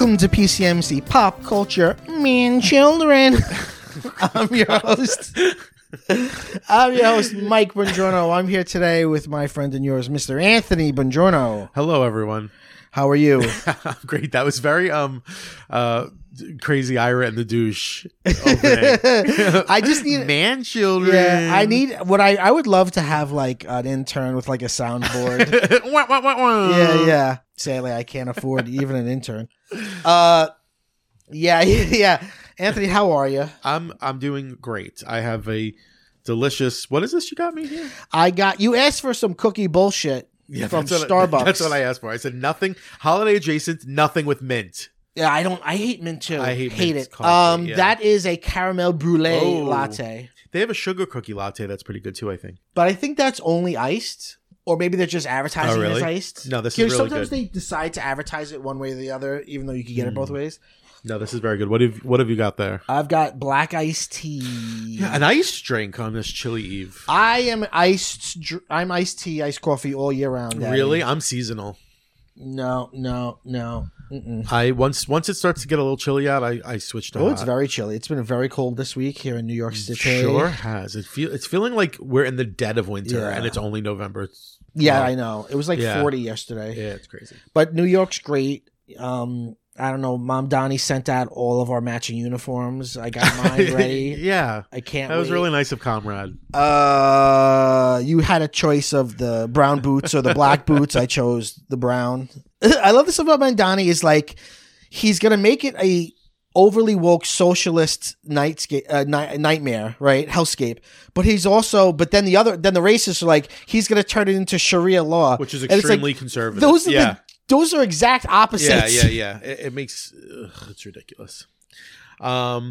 Welcome to PCMC Pop Culture Man Children. I'm your host, Mike Bongiorno. I'm here today with my friend and yours, Mr. Anthony Bongiorno. Hello, everyone. How are you? Great. That was very crazy Ira and the douche opening. I just need man children. Yeah, I need what I would love to have like an intern with like a soundboard. Wah, wah, wah, wah. Yeah. Sadly, I can't afford even an intern. Yeah. Anthony, how are you? I'm doing great. I have a delicious. What is this you got me here? You asked for some cookie bullshit from Starbucks. That's what I asked for. I said nothing holiday adjacent, nothing with mint. Yeah, I hate mint too. I hate it. coffee, yeah. That is a caramel brulee latte. They have a sugar cookie latte that's pretty good too, I think. But I think that's only iced. Or maybe they're just advertising it as iced. No, this is really sometimes good. they decide to advertise it one way or the other, even though you can get it both ways. No, this is very good. What have you got there? I've got black iced tea. Yeah, an iced drink on this chilly eve. I'm iced tea, iced coffee all year round. Daddy. Really? I'm seasonal. No. Mm-mm. I once it starts to get a little chilly out, I switch to hot. It's very chilly. It's been very cold this week here in New York City. Sure has. It's feeling like we're in the dead of winter and it's only November. I know. It was like 40 yesterday. Yeah, it's crazy. But New York's great. I don't know. Mom Donnie sent out all of our matching uniforms. I got mine ready. Yeah. I can't That was really nice of Comrade. You had a choice of the brown boots or the black boots. I chose the brown. I love this about Mom Donnie is like he's going to make it a overly woke socialist nightmare, right? Hellscape. But then the racists are like, he's going to turn it into Sharia law. Which is extremely conservative. Those are exact opposites. Yeah. It makes it's ridiculous. I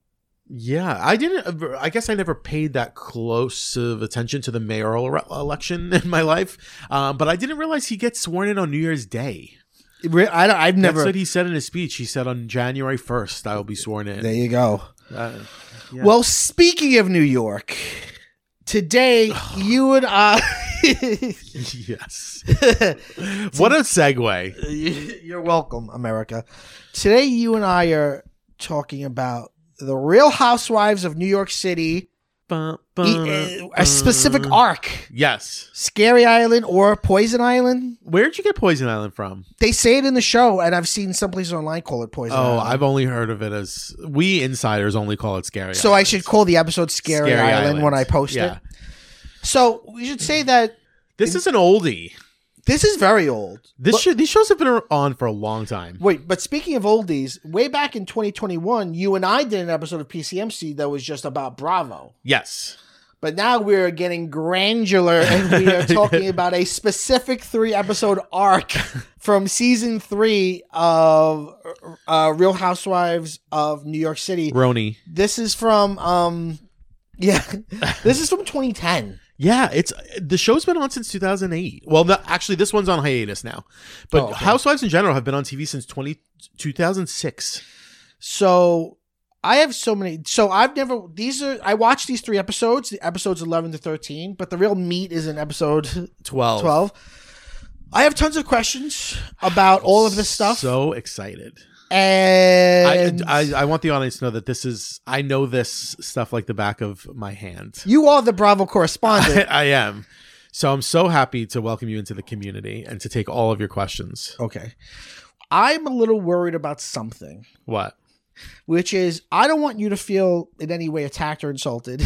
guess I never paid that close of attention to the mayoral election in my life. But I didn't realize he gets sworn in on New Year's Day. I've never. That's what he said in his speech. He said on January 1st, I will be sworn in. There you go. Yeah. Well, speaking of New York, today you and I. Yes. What a segue. You're welcome, America. Today you and I are talking about the Real Housewives of New York City. A specific arc. Yes. Scary Island or Poison Island. Where'd you get Poison Island from? They say it in the show, and I've seen some places online call it Poison Island. I've only heard of it as... We insiders only call it Scary Island. So I should call the episode Scary Island when I post it? So we should say that... This is an oldie. This is very old. These shows have been on for a long time. Wait, but speaking of oldies, way back in 2021, you and I did an episode of PCMC that was just about Bravo. Yes. But now we're getting granular and we are talking about a specific 3-episode arc from season 3 of Real Housewives of New York City. Roni. This is from, this is from 2010. Yeah, the show's been on since 2008. Well, actually, this one's on hiatus now. But Housewives in general have been on TV since 2006. So I have so many. So I watched these 3 episodes, the episodes 11 to 13, but the real meat is in episode 12. I have tons of questions about all of this stuff. So excited. And I want the audience to know that I know this stuff like the back of my hand. You are the Bravo correspondent. I am. So I'm so happy to welcome you into the community and to take all of your questions. Okay. I'm a little worried about something. What? Which is, I don't want you to feel in any way attacked or insulted.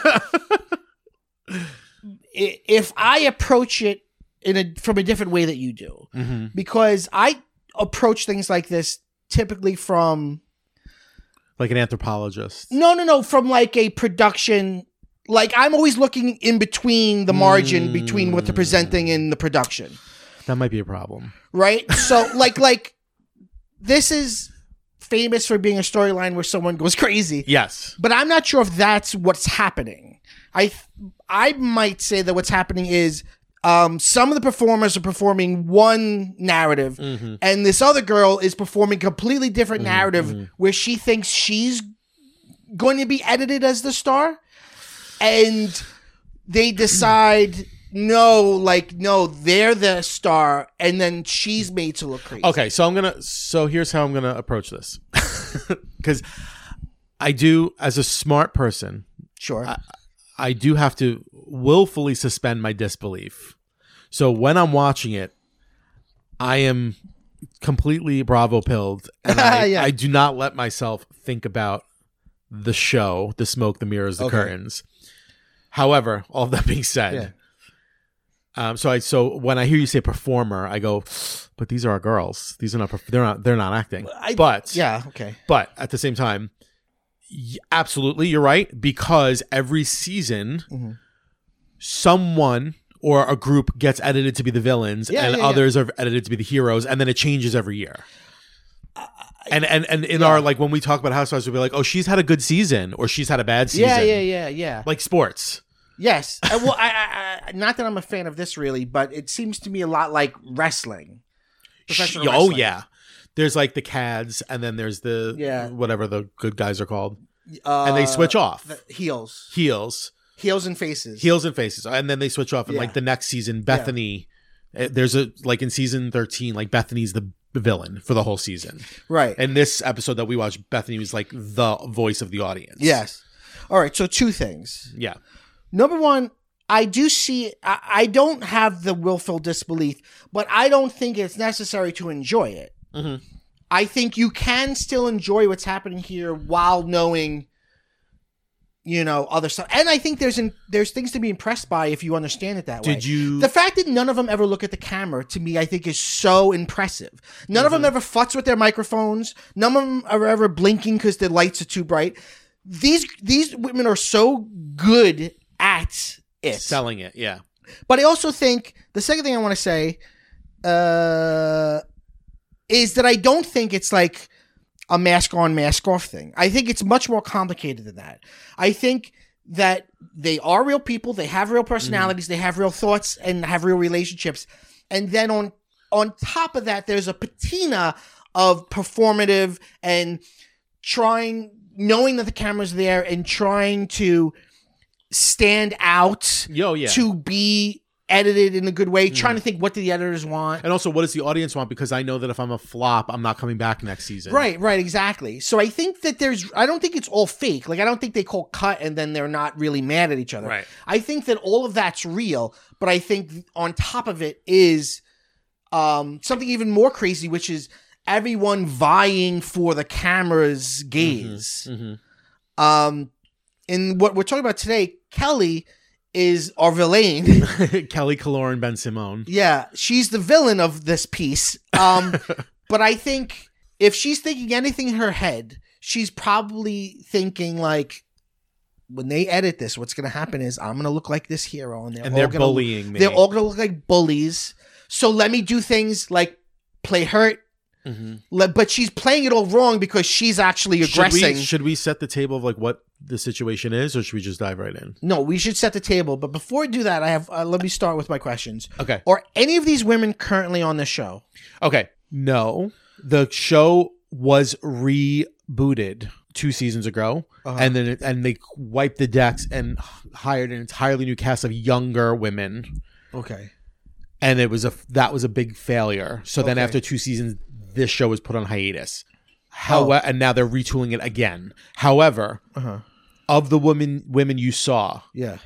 If I approach it from a different way that you do. Mm-hmm. Because I approach things like this typically from like an anthropologist. No, from like a production. Like I'm always looking in between the margin between what they're presenting and the production. That might be a problem, right? So like this is famous for being a storyline where someone goes crazy. Yes, but I'm not sure if that's what's happening. I might say that what's happening is some of the performers are performing one narrative, and this other girl is performing a completely different narrative where she thinks she's going to be edited as the star, and they decide no, they're the star, and then she's made to look crazy. Okay, so here's how I'm gonna approach this, because I do, as a smart person, Sure. I do have to willfully suspend my disbelief. So when I'm watching it, I am completely Bravo pilled, and Yeah. I do not let myself think about the show, the smoke, the mirrors, the curtains. However, all that being said, so when I hear you say performer, I go, but these are our girls. These are not. They're not acting. But at the same time, absolutely, you're right, because every season, someone or a group gets edited to be the villains, and others are edited to be the heroes, and then it changes every year. And in our, like, when we talk about Housewives, we'll be like, oh, she's had a good season, or she's had a bad season. Yeah. Like sports. Yes. Well, I not that I'm a fan of this really, but it seems to me a lot like wrestling. Professional wrestling. Oh yeah. There's like the CADs, and then there's the whatever the good guys are called, and they switch off. Heels and faces, and then they switch off. And like the next season, Bethany, there's a, like in season 13, like Bethany's the villain for the whole season, right? And this episode that we watched, Bethany was like the voice of the audience. Yes. All right. So two things. Yeah. Number one, I do see. I don't have the willful disbelief, but I don't think it's necessary to enjoy it. Mm-hmm. I think you can still enjoy what's happening here while knowing, other stuff. And I think there's things to be impressed by if you understand it that way. The fact that none of them ever look at the camera, to me, I think is so impressive. None of them ever futz with their microphones. None of them are ever blinking because the lights are too bright. These women are so good at it. Selling it, yeah. But I also think, the second thing I want to say, is that I don't think it's like a mask on, mask off thing. I think it's much more complicated than that. I think that they are real people. They have real personalities. They have real thoughts and have real relationships. And then on top of that, there's a patina of performative and knowing that the camera's there and trying to stand out to be edited in a good way, trying to think, what do the editors want? And also, what does the audience want? Because I know that if I'm a flop, I'm not coming back next season. Right, exactly. So I think that I don't think it's all fake. Like, I don't think they call cut and then they're not really mad at each other. Right. I think that all of that's real, but I think on top of it is something even more crazy, which is everyone vying for the camera's gaze. And what we're talking about today, Kelly is our villain. Kelly Kaloran Ben Simone. Yeah, she's the villain of this piece. But I think if she's thinking anything in her head, she's probably thinking like, when they edit this, what's going to happen is I'm going to look like this hero, and they're bullying me. They're all going to look like bullies. So let me do things like play hurt. But she's playing it all wrong because she's actually aggressing. Should we set the table of like what the situation is, or should we just dive right in? No, we should set the table. But before we do that, I have let me start with my questions. Okay. Are any of these women currently on the show? Okay. No. The show was rebooted 2 seasons ago, and then they wiped the decks and hired an entirely new cast of younger women. Okay. And that was a big failure. So then after 2 seasons, this show was put on hiatus. And now they're retooling it again. However, of the women you saw,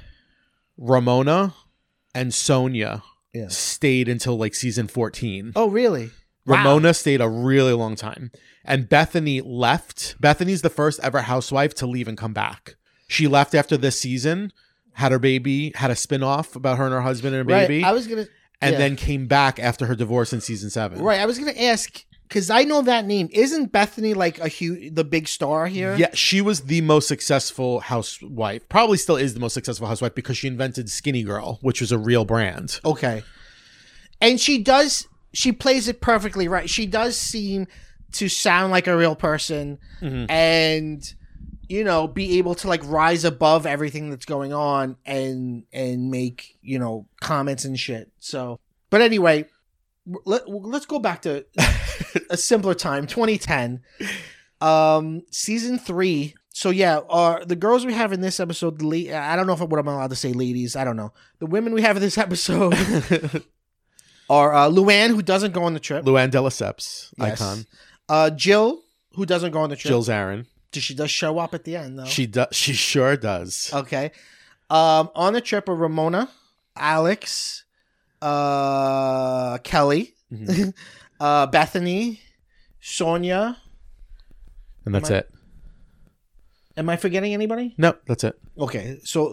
Ramona and Sonia stayed until like season 14. Oh, really? Ramona stayed a really long time. And Bethany left. Bethany's the first ever housewife to leave and come back. She left after this season, had her baby, had a spin-off about her and her husband and her baby. I was going to... And then came back after her divorce in season 7. Right. I was going to ask, because I know that name. Isn't Bethany like the big star here? Yeah, she was the most successful housewife. Probably still is the most successful housewife because she invented Skinny Girl, which was a real brand. Okay. And she plays it perfectly right. She does seem to sound like a real person and, be able to like rise above everything that's going on and make, comments and shit. So, but anyway, let's go back to a simpler time, 2010. Season 3 So yeah, the girls we have in this episode, I don't know what I'm allowed to say, ladies. I don't know. The women we have in this episode are Luann, who doesn't go on the trip. Luann de Lesseps, Yes. icon. Jill, who doesn't go on the trip. Jill Zarin. She does show up at the end, though. She sure does. Okay. On the trip are Ramona, Alex, Kelly, Bethany, Sonia. And that's it. Am I forgetting anybody? No, that's it. Okay. So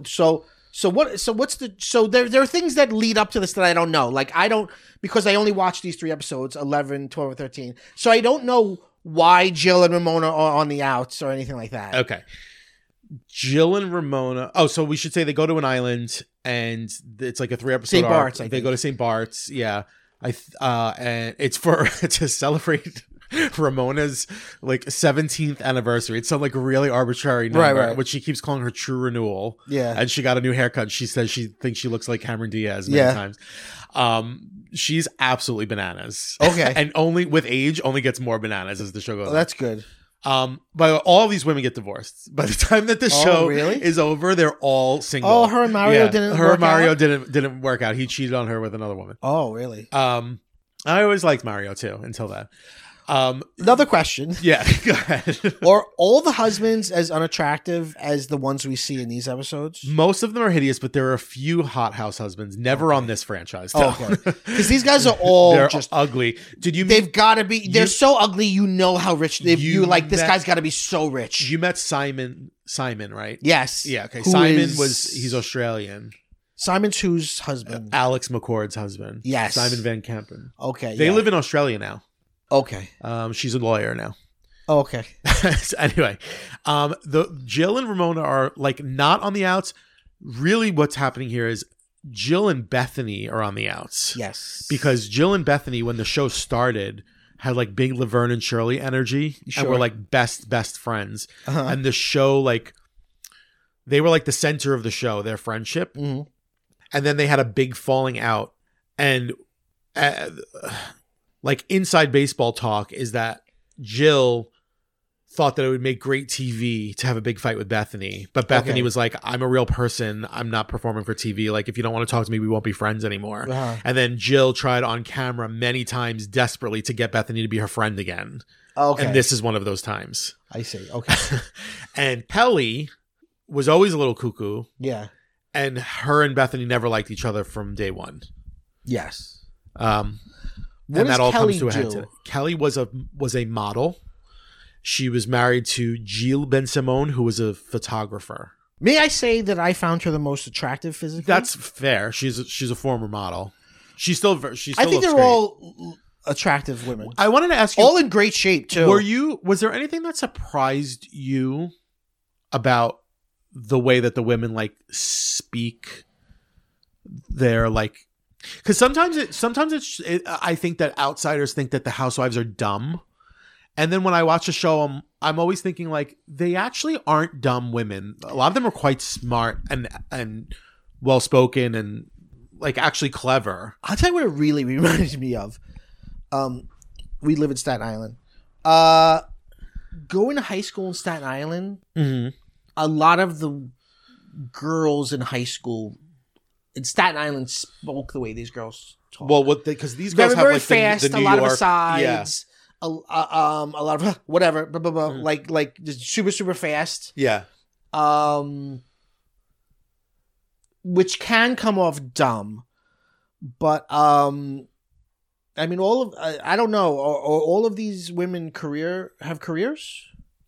there are things that lead up to this that I don't know. Like because I only watched these 3 episodes, 11, 12, and 13. So I don't know why Jill and Ramona are on the outs or anything like that. Okay. Jill and Ramona. Oh, so we should say they go to an island and it's like a 3-episode St. arc. Bart's, I They think. go to St. Bart's. Yeah. And it's to celebrate Ramona's like 17th anniversary. It's some like really arbitrary number, Right. which she keeps calling her true renewal. Yeah. And she got a new haircut. She says she thinks she looks like Cameron Diaz many times. She's absolutely bananas. Okay. And only with age only gets more bananas as the show goes on. That's good. But all these women get divorced. By the time that the show really? is over, they're all single. Oh, her and Mario didn't Her work and Mario out? didn't work out. He cheated on her with another woman. Oh, really? I always liked Mario too until that. Another question. Yeah, go ahead. Are all the husbands as unattractive as the ones we see in these episodes? Most of them are hideous, but there are a few hot house husbands. Never on this franchise, though. Okay. Because these guys are all They're just ugly. they've got to be. They're so ugly. You know how rich this met- guy's got to be so rich. You met Simon, right? Yes. Yeah. Okay. Who He's Australian. Simon's whose husband? Alex McCord's husband. Yes. Simon Van Kempen. Okay. They yeah. live in Australia now. Okay. She's a lawyer now. Oh, okay. So anyway, the Jill and Ramona are like not on the outs. Really, what's happening here is Jill and Bethany are on the outs. Yes. Because Jill and Bethany, when the show started, had like big Laverne and Shirley energy, and were like best friends. Uh-huh. And the show, like, they were like the center of the show, their friendship. Mhm. And then they had a big falling out, and like inside baseball talk is that Jill thought that it would make great TV to have a big fight with Bethany. But Bethany was like, I'm a real person. I'm not performing for TV. Like, if you don't want to talk to me, we won't be friends anymore. Uh-huh. And then Jill tried on camera many times desperately to get Bethany to be her friend again. Okay. And this is one of those times. I see. Okay. And Pelly was always a little cuckoo. Yeah. And her and Bethany never liked each other from day one. Yes. And What that does all Kelly comes to a head do? today. Kelly was a model. She was married to Gilles Ben Simon, who was a photographer. May I say that I found her the most attractive physically? That's fair. She's a former model. She still I think looks they're great. all attractive women. I wanted to ask you, All in great shape too. was there anything that surprised you about the way that the women like speak? They're like, because sometimes I think that outsiders think that the housewives are dumb, and then when I watch a show, I'm always thinking like they actually aren't dumb women. A lot of them are quite smart and well spoken and like actually clever. I'll tell you what it really reminded me of. We live in Staten Island. Going to high school in Staten Island, a lot of the girls in high school in Staten Island spoke the way these girls talk. Well, because these girls very have like fast, the a New lot York, of asides, yeah. a lot of whatever, blah, blah, blah, like just super fast. Yeah. Which can come off dumb, but I mean, I don't know. Are all of these women have careers?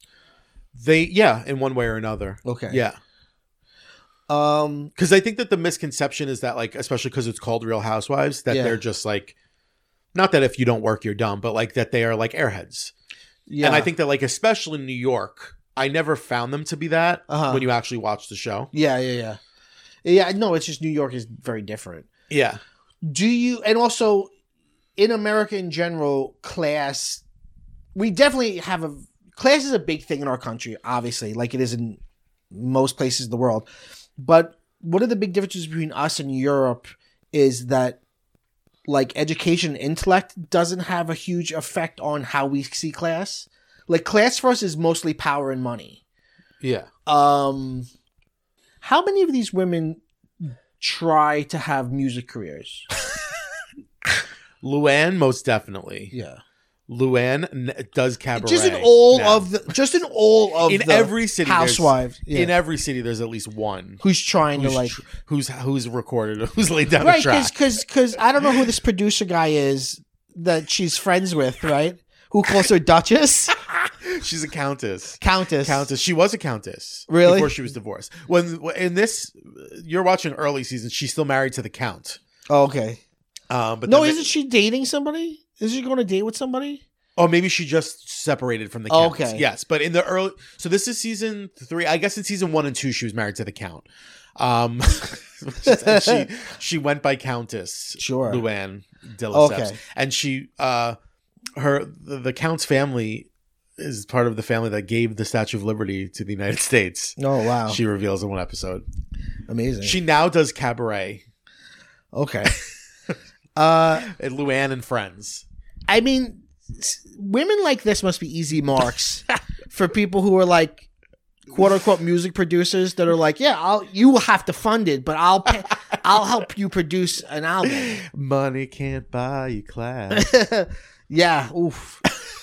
In one way or another. Okay. Yeah. Because I think that the misconception is that, like, especially because it's called Real Housewives, that they're just like, not that if you don't work you're dumb, but like that they are like airheads. Yeah. And I think that, like, especially in New York, I never found them to be that when you actually watch the show. Yeah. No, it's just New York is very different. Yeah. And also in America in general, class, we definitely have class is a big thing in our country, obviously, like it is in most places in the world. But one of the big differences between us and Europe is that, like, education and intellect doesn't have a huge effect on how we see class. Like, class for us is mostly power and money. Yeah. How many of these women try to have music careers? Luann, most definitely. Yeah. Luann does cabaret. Just in all of the every city housewives. In every city, there's at least one who's trying to like who's recorded, who's laid down right, a track. Because I don't know who this producer guy is that she's friends with, right? Who calls her Duchess? She's a countess. Countess. She was a countess. Really? Before she was divorced. When in this, you're watching early season. She's still married to the count. Oh, okay. But no, isn't she dating somebody? Is she going to date with somebody? Oh, maybe she just separated from the count. Okay. Yes, but in the early, so this is season 3. I guess in season 1 and 2, she was married to the count. She went by Countess. Sure. Luann de Lesseps. Okay. And she, the count's family is part of the family that gave the Statue of Liberty to the United States. Oh, wow. She reveals in one episode. Amazing. She now does cabaret. Okay. At Luann and Friends. I mean, women like this must be easy marks for people who are like quote unquote music producers that are like, yeah, you will have to fund it, but I'll help you produce an album. Money can't buy you class. Yeah. Oof.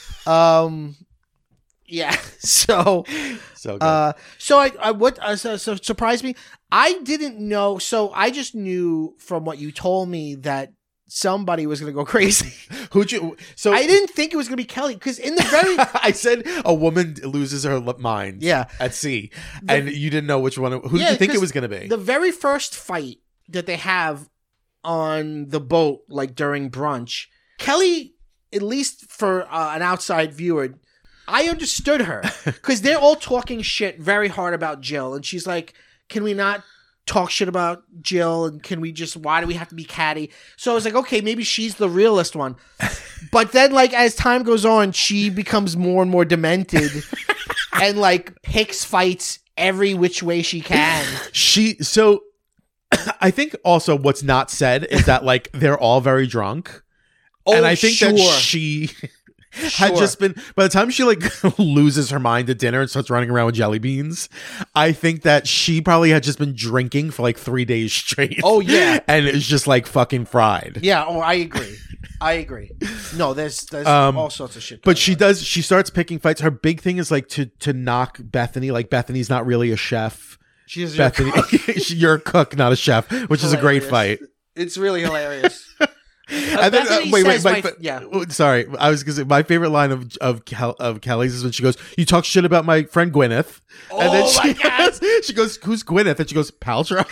Yeah. So good. So surprised me. I didn't know. So I just knew from what you told me that somebody was going to go crazy. Who'd you? So I didn't think it was going to be Kelly because in the very I said a woman loses her mind. Yeah. At sea, and you didn't know which one. Who did you think it was going to be? The very first fight that they have on the boat, like during brunch, Kelly, at least for an outside viewer, I understood her because they're all talking shit very hard about Jill, and she's like, "Can we not talk shit about Jill, and can we just, why do we have to be catty?" So I was like, okay, maybe she's the realist one. But then like as time goes on, she becomes more and more demented and like picks fights every which way she can. So I think also what's not said is that like they're all very drunk. Oh, and I think sure. that she had just been, by the time she like loses her mind at dinner and starts running around with jelly beans, I think that she probably had just been drinking for like 3 days straight. Oh yeah. And it's just like fucking fried. Yeah. Oh, I agree. No, there's all sorts of shit. But she starts picking fights. Her big thing is like to knock Bethany. Like Bethany's not really a chef. She's Bethany. You're a cook, not a chef, which is a great fight. It's really hilarious. And then, wait. Yeah. Sorry, I was going to say my favorite line of Kelly's is when she goes, "You talk shit about my friend Gwyneth," and then she goes, "Who's Gwyneth?" And she goes, "Paltrow."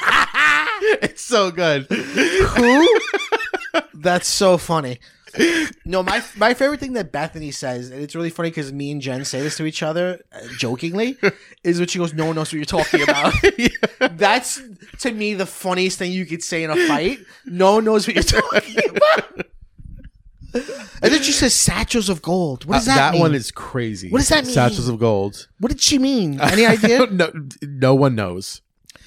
It's so good. Who? That's so funny. No, my favorite thing that Bethany says, and it's really funny because me and Jen say this to each other jokingly, is when she goes, "No one knows what you're talking about." Yeah. That's to me the funniest thing you could say in a fight. No one knows what you're talking about. And then she says satchels of gold. What does that mean? That one is crazy. What does that mean? Satchels of gold. What did she mean? Any idea? No one knows.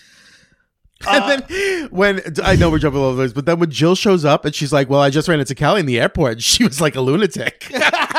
And then when I know we're jumping all over those, but then when Jill shows up and she's like, "Well, I just ran into Kelly in the airport," and she was like a lunatic.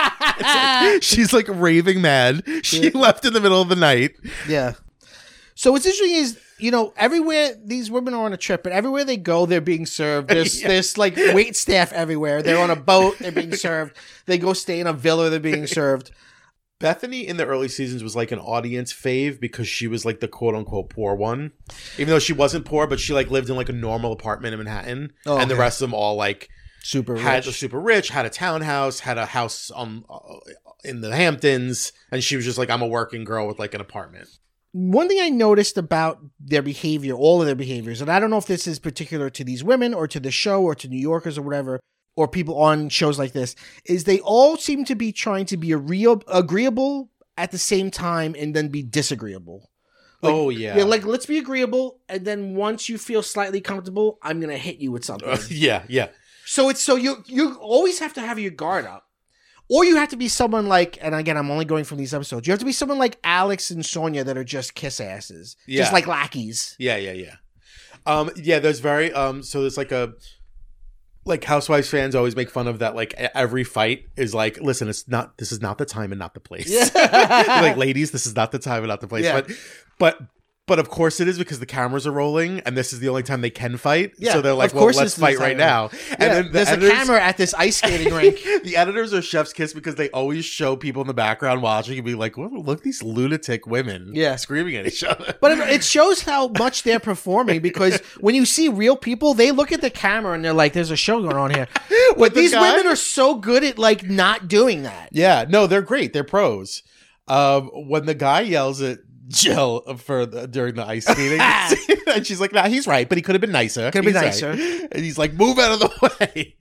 She's like raving mad. She left in the middle of the night. Yeah. So what's interesting is, you know, everywhere these women are on a trip, but everywhere they go, they're being served. There's like wait staff everywhere. They're on a boat, they're being served. They go stay in a villa, they're being served. Bethany in the early seasons was like an audience fave because she was like the quote unquote poor one, even though she wasn't poor, but she like lived in like a normal apartment in Manhattan, and the rest of them all like super rich, had a townhouse, had a house in the Hamptons, and she was just like, I'm a working girl with like an apartment. One thing I noticed about their behavior, all of their behaviors, and I don't know if this is particular to these women or to the show or to New Yorkers or whatever, or people on shows like this, is they all seem to be trying to be agreeable at the same time and then be disagreeable. Like, oh, yeah. Like, let's be agreeable, and then once you feel slightly comfortable, I'm going to hit you with something. Yeah. So you always have to have your guard up. Or you have to be someone like, and again, I'm only going from these episodes, you have to be someone like Alex and Sonia that are just kiss asses. Yeah. Just like lackeys. Yeah. Yeah, there's very, so there's like like Housewives fans always make fun of that. Like every fight is like, listen, this is not the time and not the place. Like, ladies, this is not the time and not the place. Yeah. But of course it is, because the cameras are rolling and this is the only time they can fight. Yeah, So they're like, of well, course let's it's fight the right time. now. And Yeah, then the there's editors, a camera at this ice skating rink. the editors are chef's kiss, because they always show people in the background watching and be like, well, look at these lunatic women Yeah. screaming at each other. But it shows how much they're performing, because when you see real people, they look at the camera and they're like, there's a show going on here. But these women are so good at like not doing that. Yeah, no, they're great. They're pros. When the guy yells at Jill during the ice skating, and she's like, "Nah, he's right, but he could have been nicer. Could have been He's nicer." right." And he's like, "Move out of the way."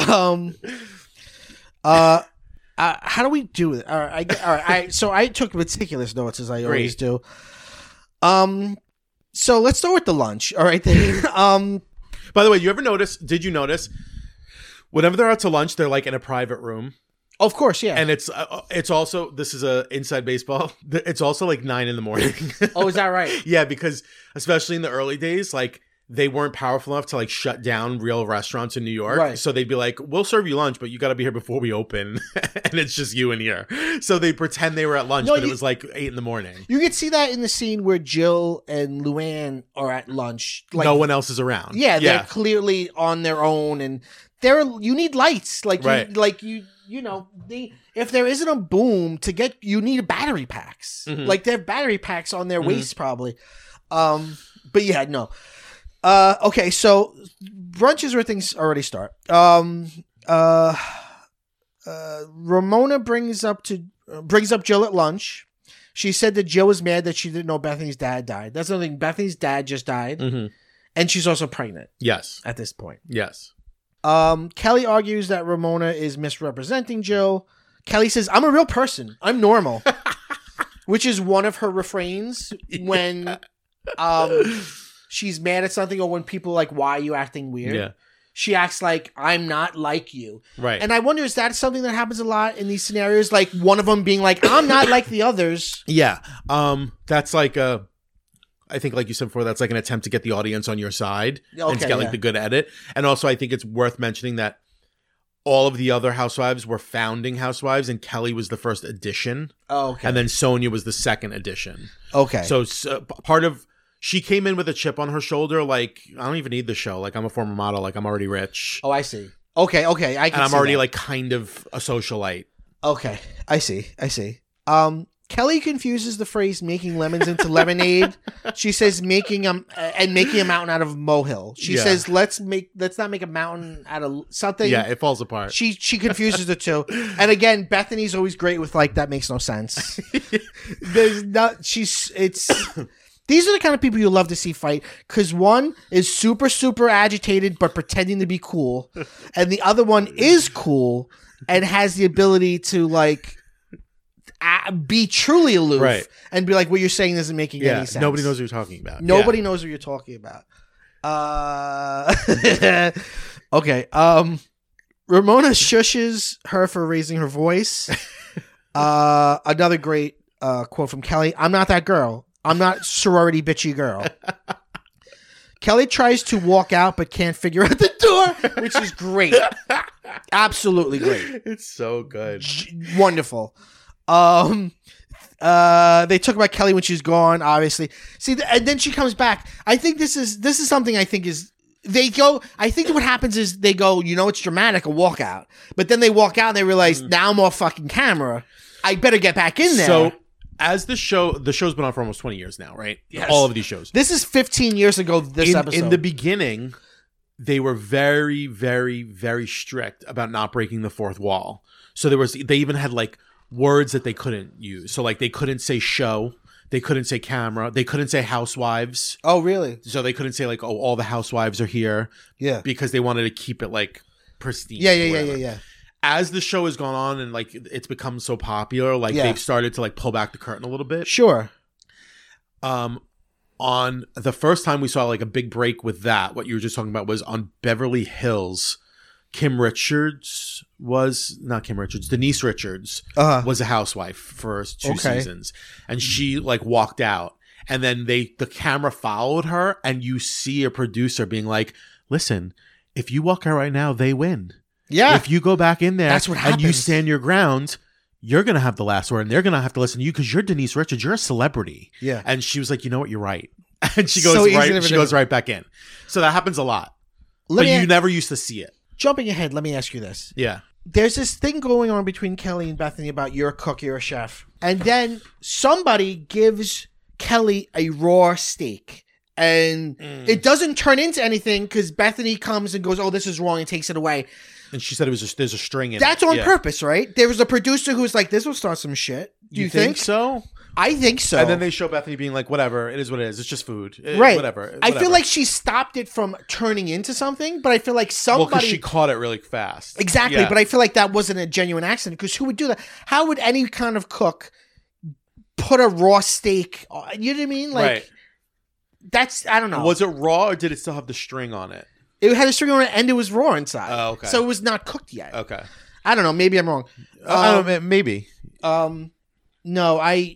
How do we do it? All right. So I took meticulous notes, as I always do. So let's start with the lunch. All right. By the way, did you notice whenever they're out to lunch, they're like in a private room? Of course, yeah. And it's also, this is a inside baseball. It's also like 9 a.m. Oh, is that right? Yeah, because especially in the early days, like they weren't powerful enough to like shut down real restaurants in New York. Right. So they'd be like, we'll serve you lunch, but you got to be here before we open. And it's just you in here. So they pretend they were at lunch, but it was like 8 a.m. You could see that in the scene where Jill and Luann are at lunch. Like, no one else is around. Yeah, they're clearly on their own, and you need lights. Like, right. you know, if there isn't a boom you need battery packs. Mm-hmm. Like, they have battery packs on their waist probably. But yeah, no. Okay, so brunch is where things already start. Ramona brings up Jill at lunch. She said that Jill was mad that she didn't know Bethany's dad died. That's another thing. Bethany's dad just died, and she's also pregnant. Yes. At this point. Yes. Kelly argues that Ramona is misrepresenting Jill. Kelly says, "I'm a real person. I'm normal," which is one of her refrains when she's mad at something, or when people are like, "Why are you acting weird?" Yeah. She acts like, "I'm not like you." Right. And I wonder, is that something that happens a lot in these scenarios? Like one of them being like, "I'm not like the others." Yeah. That's like I think, like you said before, that's like an attempt to get the audience on your side and to get like the good edit. And also, I think it's worth mentioning that all of the other housewives were founding housewives, and Kelly was the first edition. Oh, okay. And then Sonia was the second edition. Okay. So she came in with a chip on her shoulder, like, I don't even need the show. Like, I'm a former model. Like, I'm already rich. Oh, I see. Okay. I can. And I'm see already that. like kind of a socialite. Okay, I see. Kelly confuses the phrase "making lemons into lemonade." She says making a mountain out of a molehill. She says let's not make a mountain out of something. Yeah, it falls apart. She confuses the two. And again, Bethany's always great with like, that makes no sense. These are the kind of people you love to see fight, because one is super, super agitated but pretending to be cool, and the other one is cool and has the ability to like be truly aloof, right, and be like, what you're saying isn't making any sense. Nobody knows what you're talking about. Nobody knows what you're talking about. Okay. Ramona shushes her for raising her voice. Another great quote from Kelly: "I'm not that girl. I'm not sorority bitchy girl." Kelly tries to walk out but can't figure out the door, which is great. Absolutely great. It's so good. Wonderful. They talk about Kelly when she's gone, obviously. See, and then she comes back. I think this is something I think is, they go, I think what happens is they go, it's dramatic, a walkout. But then they walk out and they realize, now I'm off fucking camera. I better get back in there. So, as the show's been on for almost 20 years now, right? Yes. All of these shows. This is 15 years ago, this episode. In the beginning, they were very, very, very strict about not breaking the fourth wall. So they even had like words that they couldn't use. So like they couldn't say show, they couldn't say camera, they couldn't say housewives. Oh, really? So they couldn't say like, oh, all the housewives are here. Yeah. Because they wanted to keep it like pristine. Yeah. As the show has gone on and like it's become so popular, like they've started to like pull back the curtain a little bit. Sure. On the first time we saw like a big break with that, what you were just talking about was on Beverly Hills. Denise Richards was a housewife for two seasons, and she like walked out, and then the camera followed her, and you see a producer being like, listen, if you walk out right now, they win. Yeah. If you go back in there That's what and you happens. stand your ground, you're going to have the last word and they're going to have to listen to you because you're Denise Richards. You're a celebrity. Yeah. And she was like, you know what? You're right. And she goes So easy to she do. goes right back in. So that happens a lot. Let But me you never used to see it. jumping ahead, let me ask you this. Yeah. There's this thing going on between Kelly and Bethany about you're a cook, you're a chef. And then somebody gives Kelly a raw steak. And it doesn't turn into anything because Bethany comes and goes, oh, this is wrong, and takes it away. And she said it was just there's a string in That's it. on Yeah. purpose, right? There was a producer who was like, this will start some shit. Do you think? so? I think so. And then they show Bethany being like, whatever, it is what it is. It's just food. right. Whatever. I feel like she stopped it from turning into something, but I feel like Well, somebody... because she caught it really fast. Exactly, Yeah. but I feel like that wasn't a genuine accident because who would do that? How would any kind of cook put a raw steak? You know what I mean? Like, right. that's, I don't know. Was it raw or did it still have the string on it? It had a string on it and it was raw inside. Oh, okay. So it was not cooked yet. Okay. I don't know. Maybe I'm wrong. I don't know, maybe. No,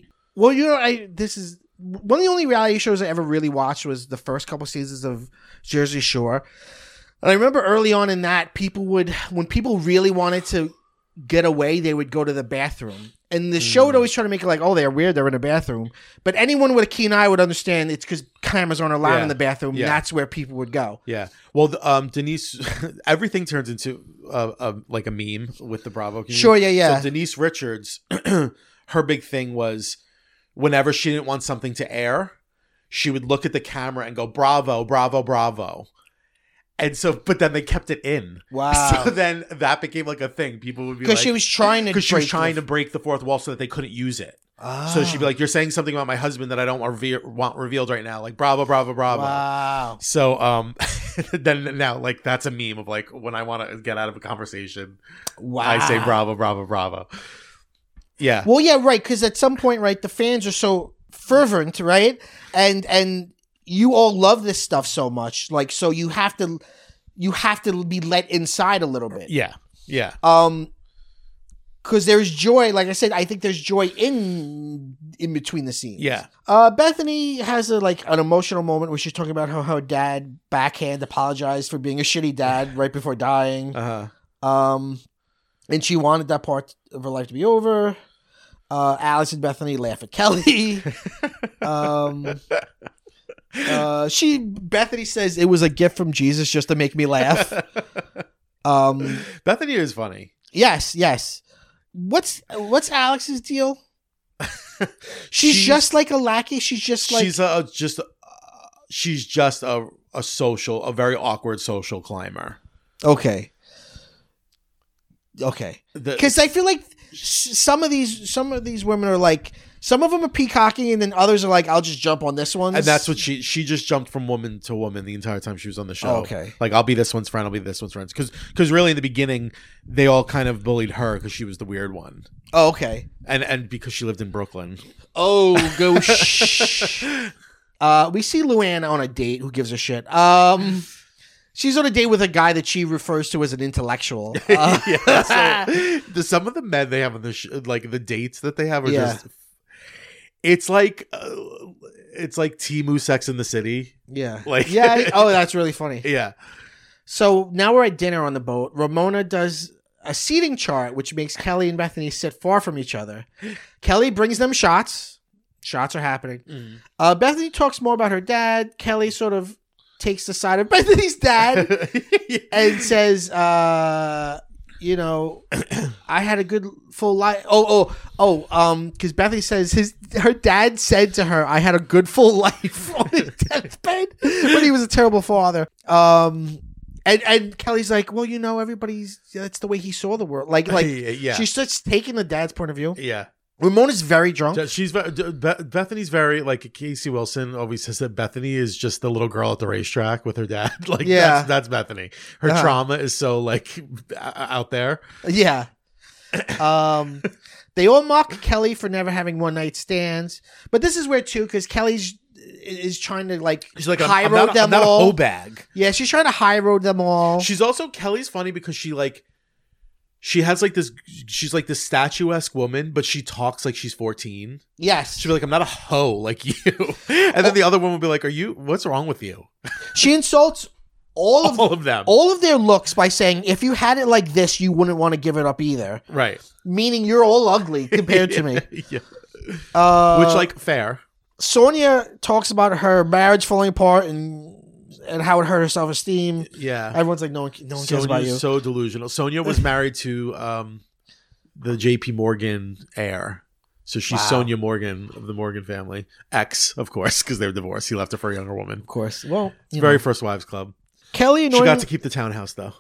this is one of the only reality shows I ever really watched was the first couple seasons of Jersey Shore. And I remember early on in that when people really wanted to get away, they would go to the bathroom. And the show would always try to make it like, oh, they're weird, they're in a bathroom. But anyone with a keen eye would understand it's because cameras aren't allowed in the bathroom. Yeah. And that's where people would go. Yeah. Well, Denise, everything turns into like a meme with the Bravo community. Sure, yeah. So Denise Richards, her big thing was whenever she didn't want something to air, she would look at the camera and go, bravo, bravo, bravo. And so, but then they kept it in. Wow. So then that became like a thing. People would be like, Because she was trying to break the fourth wall so that they couldn't use it. So she'd be like, you're saying something about my husband that I don't want revealed right now. Like, bravo, bravo, bravo. Wow. So then now, like, that's a meme of like, when I want to get out of a conversation, Wow. I say bravo, bravo, bravo. Yeah. Well, yeah, right. Because at some point, right, the fans are so fervent, right? And you all love this stuff so much, like, so you have to be let inside a little bit. Yeah. Yeah. Because there's joy, like I said, I think there's joy in between the scenes. Yeah. Bethany has an emotional moment where she's talking about how her dad backhand apologized for being a shitty dad right before dying. And she wanted that part of her life to be over. Alex and Bethany laugh at Kelly. Bethany says it was a gift from Jesus just to make me laugh. Bethany is funny. Yes. What's Alex's deal? She's just like a lackey. She's just like she's just a very awkward social climber. Okay. Because I feel like some of these women are like, some of them are peacocking, and then others are like, I'll just jump on this one. And that's what she just jumped from woman to woman the entire time she was on the show. Okay. Like, I'll be this one's friend, I'll be this one's friend. Because really in the beginning, they all kind of bullied her because she was the weird one. Oh, okay. And because she lived in Brooklyn. Oh, go shh. We see Luann on a date. Who gives a shit? She's on a date with a guy that she refers to as an intellectual. Yeah, so some of the men they have on the like the dates that they have are just. It's like Temu Sex in the City. Yeah. Like yeah. Oh, that's really funny. Yeah. So now we're at dinner on the boat. Ramona does a seating chart, which makes Kelly and Bethany sit far from each other. Kelly brings them shots. Shots are happening. Bethany talks more about her dad. Kelly sort of takes the side of Bethany's dad and says, you know, I had a good full life. Because Bethany says her dad said to her, I had a good full life on his deathbed when he was a terrible father. And Kelly's like, well, you know, that's the way he saw the world. Like yeah. She starts taking the dad's point of view. Yeah. Ramona's very drunk. Bethany's very, like Casey Wilson always says that Bethany is just the little girl at the racetrack with her dad. Like, yeah. That's Bethany. Her trauma is so like out there. Yeah. They all mock Kelly for never having one night stands, but this is where too, because Kelly's is trying to she's like high road them I'm not all. a hoe bag. Yeah, she's trying to high road them all. She's also Kelly's funny because she has like this. She's like this statuesque woman, but she talks like she's 14. Yes, she'll be like, "I'm not a hoe like you," and then the other one will be like, "What's wrong with you?" She insults all of them. All of their looks by saying, if you had it like this, you wouldn't want to give it up either. Right. Meaning you're all ugly compared to me. Yeah. Which, like, fair. Sonia talks about her marriage falling apart and how it hurt her self-esteem. Yeah. Everyone's like, no one cares about you. Sonia's so delusional. Sonia was married to the JP Morgan heir. So she's Sonia Morgan of the Morgan family. Ex, of course, because they were divorced. He left her for a younger woman. Of course. Well, very First Wives Club. Kelly She got to keep the townhouse, though.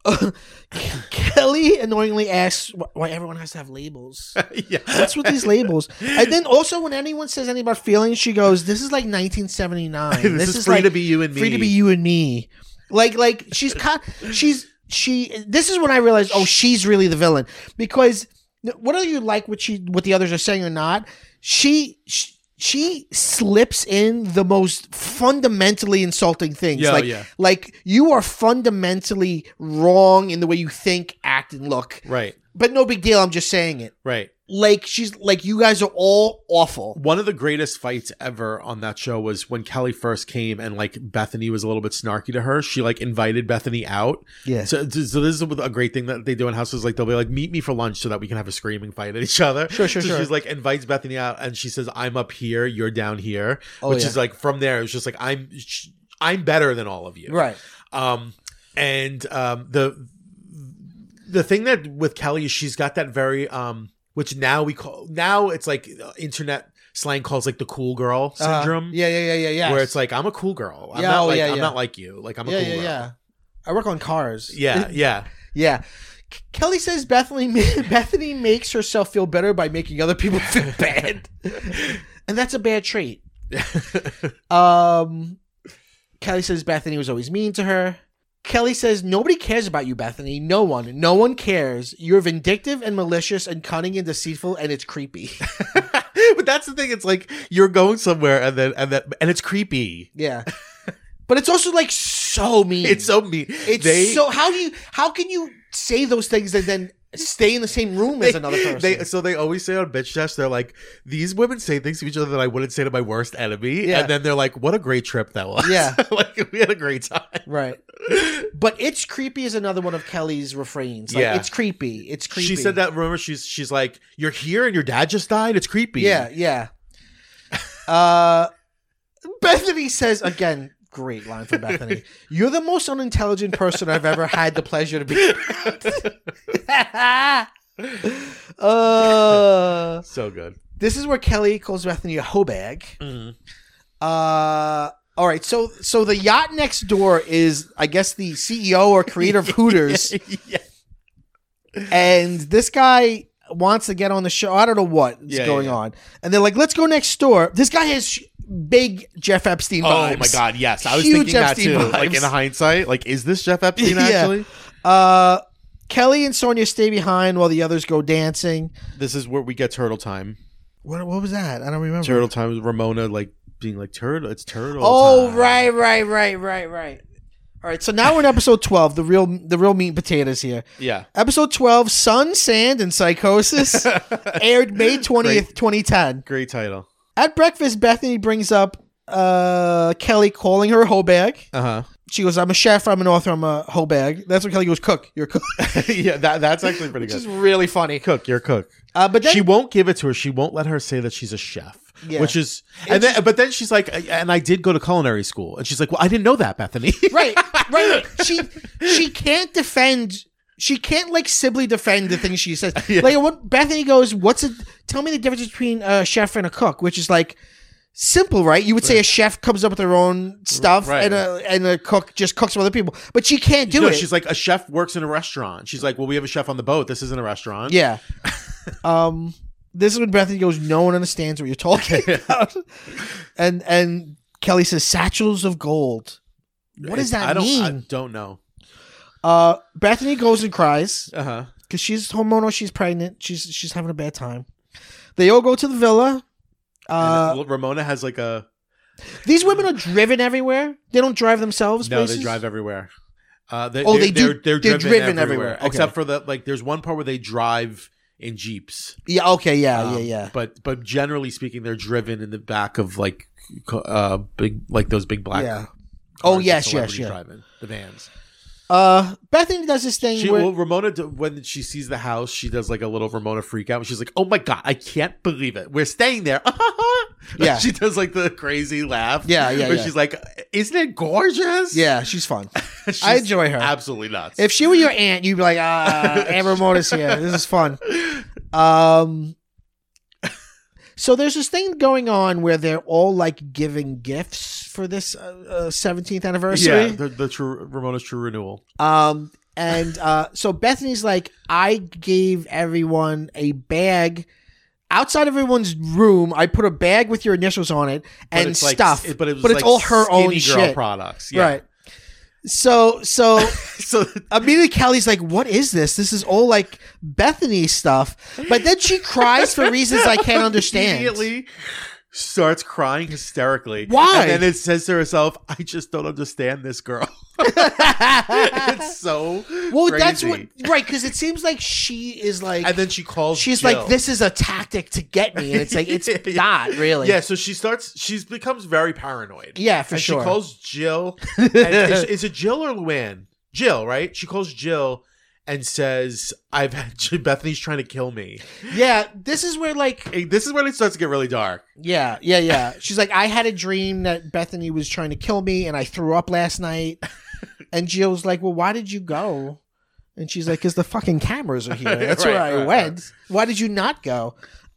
Kelly annoyingly asks why everyone has to have labels. Yeah. What's with these labels? And then also when anyone says anything about feelings, she goes, "This is like 1979. this is free like, to be you and me. Free to be you and me." Like she. This is when I realized, oh, she's really the villain, because whether you like what the others are saying or not, she slips in the most fundamentally insulting things. Like you are fundamentally wrong in the way you think, act, and look. Right. But no big deal. I'm just saying it. Right. Like she's like, you guys are all awful. One of the greatest fights ever on that show was when Kelly first came and like Bethany was a little bit snarky to her. She like invited Bethany out. Yeah. So this is a great thing that they do in houses. Like they'll be like, meet me for lunch so that we can have a screaming fight at each other. Sure. She's like invites Bethany out and she says, "I'm up here, you're down here," which is like from there. It's just like I'm better than all of you. Right. The thing that with Kelly is she's got that very which now it's like internet slang calls like the cool girl syndrome. Yeah. Where it's like, I'm a cool girl. I'm not like you. Like I'm a cool girl. Yeah. I work on cars. Yeah. Kelly says Bethany makes herself feel better by making other people feel bad. And that's a bad trait. Kelly says Bethany was always mean to her. Kelly says, nobody cares about you, Bethany. No one cares. You're vindictive and malicious and cunning and deceitful, and it's creepy. But that's the thing. It's like you're going somewhere and it's creepy. Yeah. But it's also like so mean. It's so mean. How can you say those things and then stay in the same room as another person? They always say on Bitch Test, they're like, these women say things to each other that I wouldn't say to my worst enemy. Yeah. And then they're like, what a great trip that was. Yeah. Like we had a great time. Right. But it's creepy is another one of Kelly's refrains. Like, it's creepy. It's creepy. She said that, remember, she's like, you're here and your dad just died? It's creepy. Yeah. Bethany says, again, great line from Bethany, "You're the most unintelligent person I've ever had the pleasure to be around." So good. This is where Kelly calls Bethany a hoe bag. Mm-hmm. All right, so the yacht next door is, I guess, the CEO or creator of Hooters. Yeah. And this guy wants to get on the show. I don't know what's going on. And they're like, let's go next door. This guy has big Jeff Epstein vibes. Oh my God, yes. I was Huge thinking Epstein that too. vibes. Like in hindsight, like, is this Jeff Epstein actually? Kelly and Sonia stay behind while the others go dancing. This is where we get turtle time. What was that? I don't remember. Turtle time with Ramona like being like, turtle, it's turtle Oh, time. right. All right, so now we're in episode 12, the real meat and potatoes here. Yeah. Episode 12, Sun, Sand, and Psychosis, aired May 20th, 2010. Great title. At breakfast, Bethany brings up Kelly calling her a hoe bag. Uh-huh. She goes, "I'm a chef, I'm an author, I'm a hoe bag." That's when Kelly goes, "Cook, you're a cook." Yeah, that's actually pretty good. Which is really funny. Cook, you're a cook. But then, she won't give it to her. She won't let her say that she's a chef. Yeah. Which is, but then she's like, and I did go to culinary school, and she's like, well, I didn't know that, Bethany. Right. She can't defend. She can't like simply defend the things she says. Yeah. Like what Bethany goes, tell me the difference between a chef and a cook, which is like simple, right? You would say a chef comes up with their own stuff, and a cook just cooks for other people, but she can't do it. She's like, a chef works in a restaurant. She's like, well, we have a chef on the boat. This isn't a restaurant. Yeah. This is when Bethany goes, "No one understands what you're talking about." And Kelly says, "Satchels of gold." What does that mean? I don't know. Bethany goes and cries. Uh-huh. Because she's hormonal, she's pregnant, she's having a bad time. They all go to the villa. Ramona has like These women are driven everywhere. They don't drive themselves. No, places? they drive everywhere. They're driven everywhere. Okay. Except for there's one part where they drive in Jeeps. Yeah. Okay. Yeah. But generally speaking, they're driven in the back of like big, like those big black Oh, that yes, celebrities yes. drive in, the vans. Bethany does this thing where Ramona, when she sees the house, she does like a little Ramona freak out. She's like, "Oh my god, I can't believe it. We're staying there." Yeah. She does like the crazy laugh. Yeah. Where she's like, "Isn't it gorgeous?" Yeah, she's fun. She's I enjoy her. Absolutely nuts. If she were your aunt, you'd be like, Aunt Ramona's here. This is fun. So there's this thing going on where they're all like giving gifts for this 17th anniversary. Yeah, the true Ramona's true renewal. So Bethany's like, I gave everyone a bag outside of everyone's room. I put a bag with your initials on it and stuff, but it's like all her own Skinny Girl shit products, yeah. Right. So So immediately Kelly's like, what is this? This is all like Bethany stuff. But then she cries for reasons I can't understand. Immediately starts crying hysterically. Why? And then it says to herself, I just don't understand this girl. It's so crazy. That's what, right? Because it seems like she is like, and then she's she's Jill. like, this is a tactic to get me, and it's like it's not really. Yeah, so she becomes very paranoid. Yeah, for and sure. She calls Jill. Is it Jill or Luann? Jill, right? She calls Jill and says, Bethany's trying to kill me. Yeah, this is where like This is when it starts to get really dark. Yeah. She's like, I had a dream that Bethany was trying to kill me, and I threw up last night. And Jill's like, well, why did you go? And she's like, because the fucking cameras are here. That's where I went. Right. Why did you not go?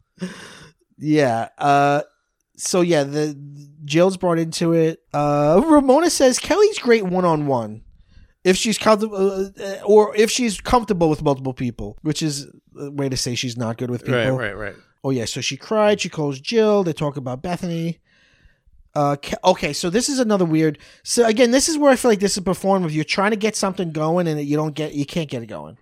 Yeah. So yeah, the Jill's brought into it. Ramona says Kelly's great one-on-one. If she's comfortable, or if she's comfortable with multiple people, which is a way to say she's not good with people. Right. Oh yeah, so she cried. She calls Jill. They talk about Bethany. Okay, so this is another weird. So again, this is where I feel like this is performative. You're trying to get something going, and you can't get it going.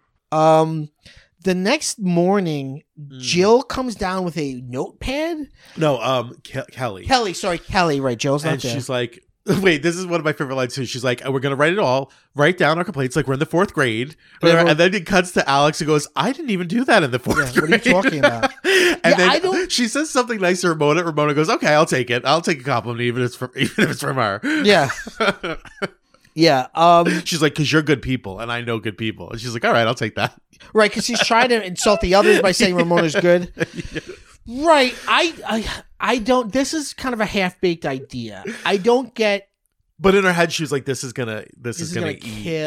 The next morning, Jill comes down with a notepad. No, Kelly. Kelly. Right, Jill's not and there. She's like, wait, this is one of my favorite lines too. She's like, we're going to write down our complaints like we're in the 4th grade. And then it cuts to Alex who goes, I didn't even do that in the 4th grade. What are you talking about? And then she says something nice to Ramona. Ramona goes, okay, I'll take it. I'll take a compliment even if it's from her. Yeah. Yeah. She's like, because you're good people and I know good people. And she's like, all right, I'll take that. Right, because he's trying to insult the others by saying Ramona's good. Yeah. Right. I don't. This is kind of a half-baked idea. I don't get. But in her head, she was like, "This is gonna kill."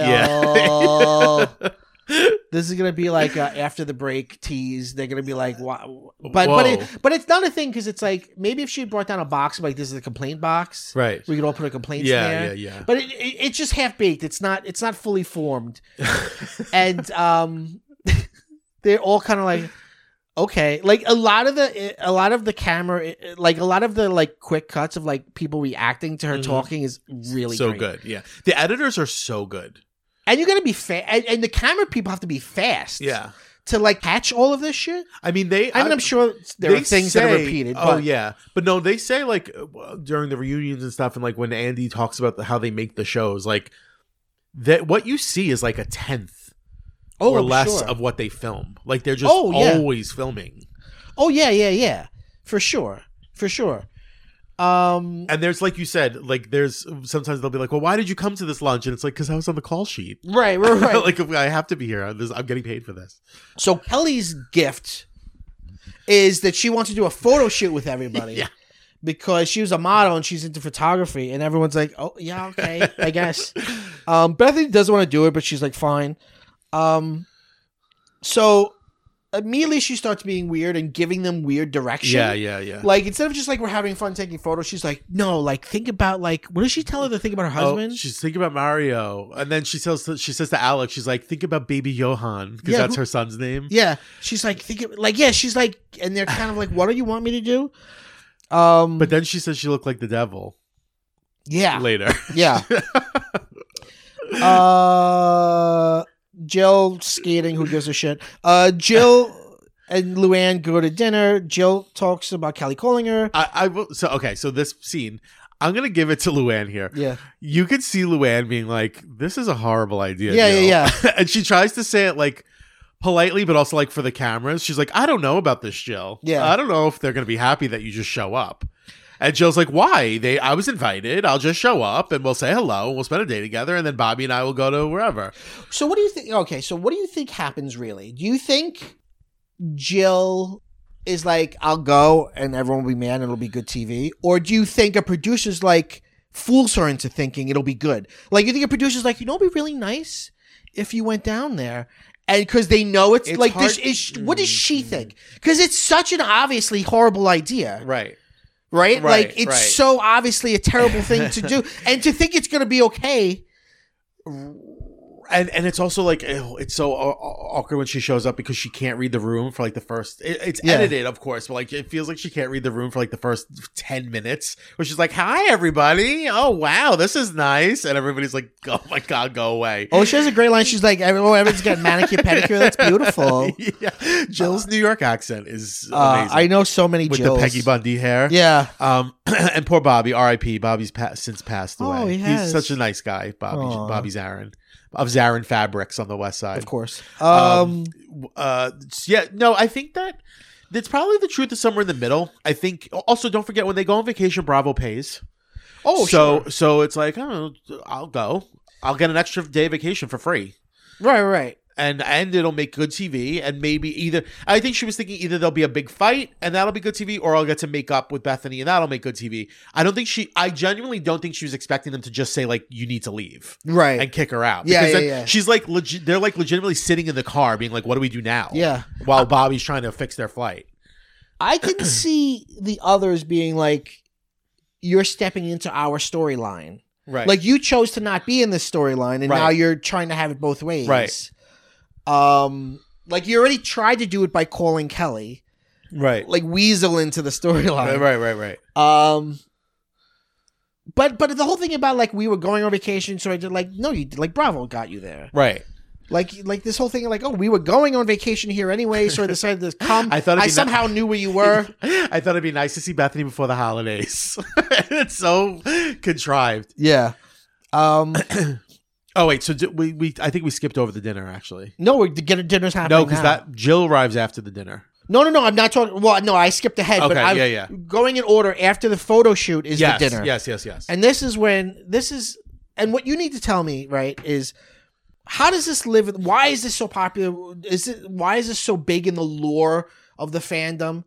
Yeah. This is gonna be like after the break tease. They're gonna be like, "Wow!" But it's not a thing because it's like maybe if she brought down a box like this is a complaint box, right? We could all put our complaints in there. Yeah. But it's just half-baked. It's not fully formed, and they're all kind of like. Okay, like a lot of the camera, like a lot of the like quick cuts of like people reacting to her talking is really so great. Good. Yeah, the editors are so good, and you got to be fast, and the camera people have to be fast. Yeah, to like catch all of this shit. I mean, I'm sure there are things that are repeated. Oh yeah, but no, they say like during the reunions and stuff, and like when Andy talks about how they make the shows, like that what you see is like a 10th. Or less of what they film. Like they're just always filming. Oh yeah. For sure. And there's like you said, like there's sometimes they'll be like, well, why did you come to this lunch? And it's like, because I was on the call sheet. Right. Like I have to be here. I'm getting paid for this. So Kelly's gift is that she wants to do a photo shoot with everybody. Yeah. Because she was a model and she's into photography, and everyone's like, oh yeah, okay, I guess. Bethany doesn't want to do it, but she's like, fine. So immediately she starts being weird and giving them weird direction. Yeah. Like instead of just like we're having fun taking photos, she's like, no, like think about like what does she tell her to think about her husband? She's thinking about Mario, and then she says to Alex, she's like, think about baby Johan because that's her son's name. Yeah, she's like she's like, and they're kind of like, what do you want me to do? But then she says she looked like the devil. Yeah. Later. Yeah. Jill skating, who gives a shit? Jill and Luann go to dinner. Jill talks about Kelly calling her. I will. So this scene, I'm gonna give it to Luann here. Yeah, you could see Luann being like, "This is a horrible idea." Yeah. And she tries to say it like politely, but also like for the cameras. She's like, "I don't know about this, Jill. Yeah, I don't know if they're gonna be happy that you just show up." And Jill's like, why? I was invited. I'll just show up and we'll say hello and we'll spend a day together. And then Bobby and I will go to wherever. So what do you think? Okay, so what do you think happens really? Do you think Jill is like, I'll go and everyone will be mad and it'll be good TV? Or do you think a producer's like fools her into thinking it'll be good? Like, you think a producer's like, it'd be really nice if you went down there? And because they know it's like hard. What does she think? Because it's such an obviously horrible idea. Right. Like, it's so obviously a terrible thing to do. And to think it's going to be okay. And it's also like, it's so awkward when she shows up because she can't read the room for like the first, it's edited of course, but like it feels like she can't read the room for like the first 10 minutes where she's like, hi everybody, oh wow, this is nice, and everybody's like, oh my god, go away. Oh, she has a great line. She's like, everyone's got manicure pedicure, that's beautiful. Yeah, Jill's New York accent is amazing. I know so many with Jills. the Peggy Bundy hair. Yeah. And poor Bobby, R.I.P. Bobby's since passed away. Oh, He's such a nice guy. Bobby Zarin of Zarin Fabrics on the West Side, of course. I think that it's probably the truth is somewhere in the middle. I think also, don't forget, when they go on vacation, Bravo pays. Oh, so it's like, oh, I'll go. I'll get an extra day of vacation for free. Right. And it'll make good TV, and maybe I think she was thinking either there'll be a big fight and that'll be good TV, or I'll get to make up with Bethany and that'll make good TV. I genuinely don't think she was expecting them to just say like, you need to leave. Right. And kick her out. Yeah, Because yeah. She's like, they're like legitimately sitting in the car being like, what do we do now? Yeah. While Bobby's trying to fix their flight. I can see the others being like, you're stepping into our storyline. Right. Like, you chose to not be in this storyline, and now you're trying to have it both ways. Right. Like, you already tried to do it by calling Kelly. Right. Like, weasel into the storyline. Right. But the whole thing about, like, we were going on vacation, so I did, like, no, you like, Bravo got you there. Right. Like this whole thing of like, oh, we were going on vacation here anyway, so I decided to come. I somehow knew where you were. I thought it'd be nice to see Bethany before the holidays. It's so contrived. Yeah. Oh wait, so we I think we skipped over the dinner actually. No, we're getting dinner's happening. No, because that Jill arrives after the dinner. No, I'm not talking. Well, no, I skipped ahead. Okay, but I'm going in order. After the photo shoot is the dinner. Yes. And and what you need to tell me, right, is how does this live? Why is this so popular? Why is this so big in the lore of the fandom?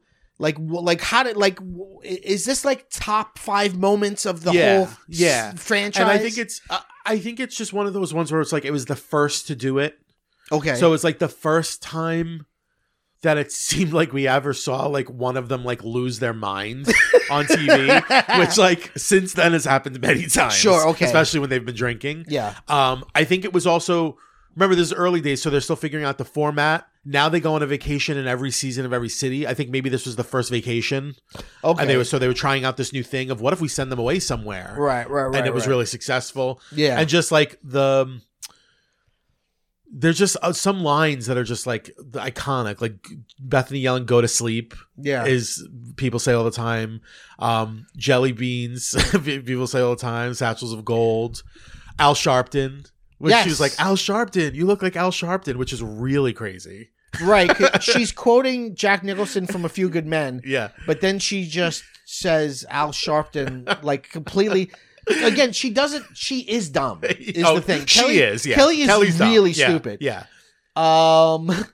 Is this like top 5 moments of the whole franchise? And I think it's just one of those ones where it's like it was the first to do it. Okay. So it's like the first time that it seemed like we ever saw like one of them like lose their mind on TV, which like since then has happened many times. Sure, okay. Especially when they've been drinking. Yeah. I think it was also, remember this is early days, so they're still figuring out the format. Now they go on a vacation in every season of every city. I think maybe this was the first vacation. Okay. And they were trying out this new thing of what if we send them away somewhere? Right. And it was really successful. Yeah. And just like there's just some lines that are just like the iconic, like Bethany yelling "Go to sleep." Yeah, is people say all the time. Jelly beans, people say all the time. Satchels of gold. Al Sharpton, which she was like, "Al Sharpton, you look like Al Sharpton," which is really crazy. Right, she's quoting Jack Nicholson from A Few Good Men. Yeah, but then she just says Al Sharpton like completely. Again, she doesn't. She is dumb. Is the thing? Kelly is. Yeah, Kelly is Kelly's really dumb. stupid. Yeah. So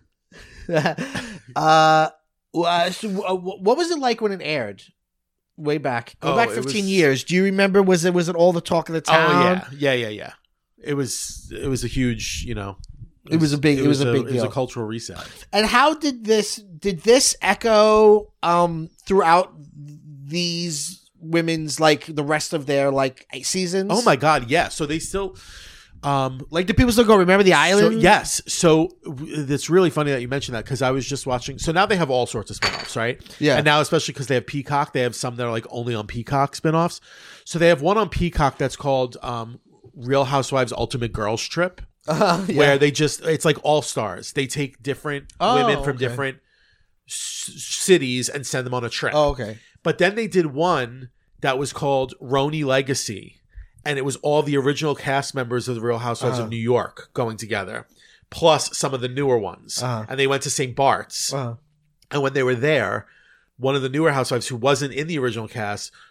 what was it like when it aired? Way back. Go back 15 years. Do you remember? Was it all the talk of the town? Oh yeah. It was a huge. It was a big deal. It was a cultural reset. And how did this echo throughout these women's, like the rest of their like seasons? Oh my god, yeah. So they still like, do people still go remember the island? So, yes. So it's really funny that you mentioned that, because I was just watching. So now they have all sorts of spinoffs, right? Yeah. And now, especially because they have Peacock, they have some that are like only on Peacock spinoffs. So they have one on Peacock that's called Real Housewives Ultimate Girls Trip, where it's like all stars. They take different women from different cities and send them on a trip. Oh, okay. But then they did one that was called Roni Legacy, and it was all the original cast members of the Real Housewives of New York going together, plus some of the newer ones. And they went to St. Bart's. And when they were there, one of the newer housewives who wasn't in the original cast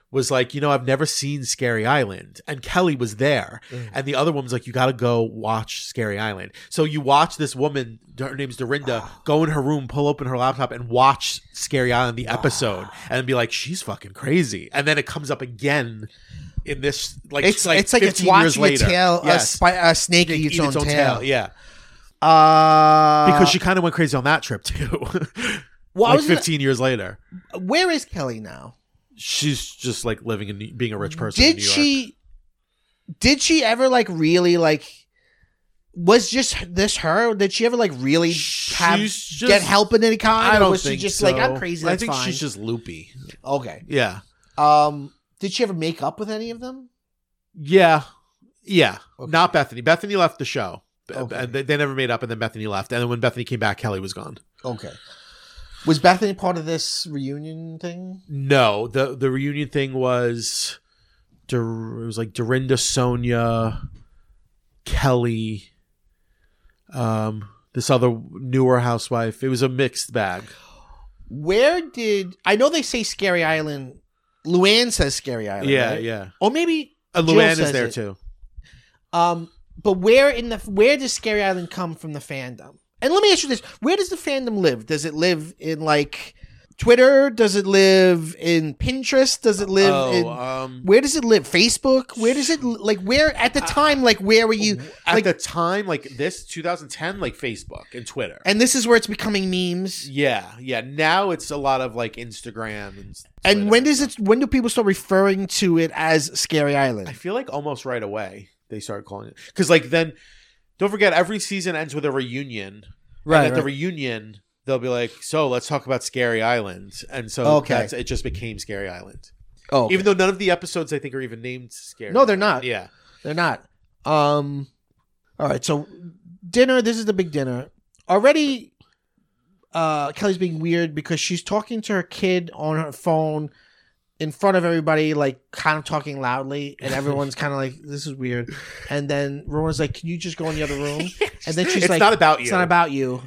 was like, I've never seen Scary Island. And Kelly was there. And the other woman's like, you got to go watch Scary Island. So you watch this woman, her name's Dorinda, go in her room, pull open her laptop and watch Scary Island, the episode, and be like, she's fucking crazy. And then it comes up again in this, like, it's like 15 it's years watching later. a tail, a snake eat its own tail. Yeah. Because she kind of went crazy on that trip too. Well, like 15 years later. Where is Kelly now? She's just like living and being a rich person in New York. Did she ever like really like? Was just this her? Did she ever like really get help in any kind? I don't was think she just so. like, I'm crazy? That's I think fine. she's just loopy. Okay. Yeah. Did she ever make up with any of them? Yeah. Yeah. Okay. Not Bethany. Bethany left the show. Okay. And they never made up, and then Bethany left. And then when Bethany came back, Kelly was gone. Okay. Was Bethany part of this reunion thing? No. The reunion thing was it was like Dorinda, Sonia, Kelly, this other newer housewife. It was a mixed bag. I know they say Scary Island. Luann says Scary Island. Yeah, right? yeah. Or maybe Luann Jill is there says it. too. But where does Scary Island come from the fandom? And let me ask you this: where does the fandom live? Does it live in like Twitter? Does it live in Pinterest? Does it live in where does it live? Facebook? Where does it like? Where at the time? Like where were you? At the time, like this 2010, like Facebook and Twitter. And this is where it's becoming memes. Yeah. Now it's a lot of like Instagram and. And when do people start referring to it as Scary Island? I feel like almost right away they started calling it, because like then don't forget every season ends with a reunion. Right. And at the reunion they'll be like, so let's talk about Scary Island, and so it just became Scary Island. Oh, okay. Even though none of the episodes I think are even named Scary. No, they're not. Yeah, they're not. All right, so dinner. This is the big dinner already. Kelly's being weird because she's talking to her kid on her phone in front of everybody, like kind of talking loudly, and everyone's kind of like, "This is weird." And then Rowan's like, "Can you just go in the other room?" And then she's it's like, not about you. It's not about you."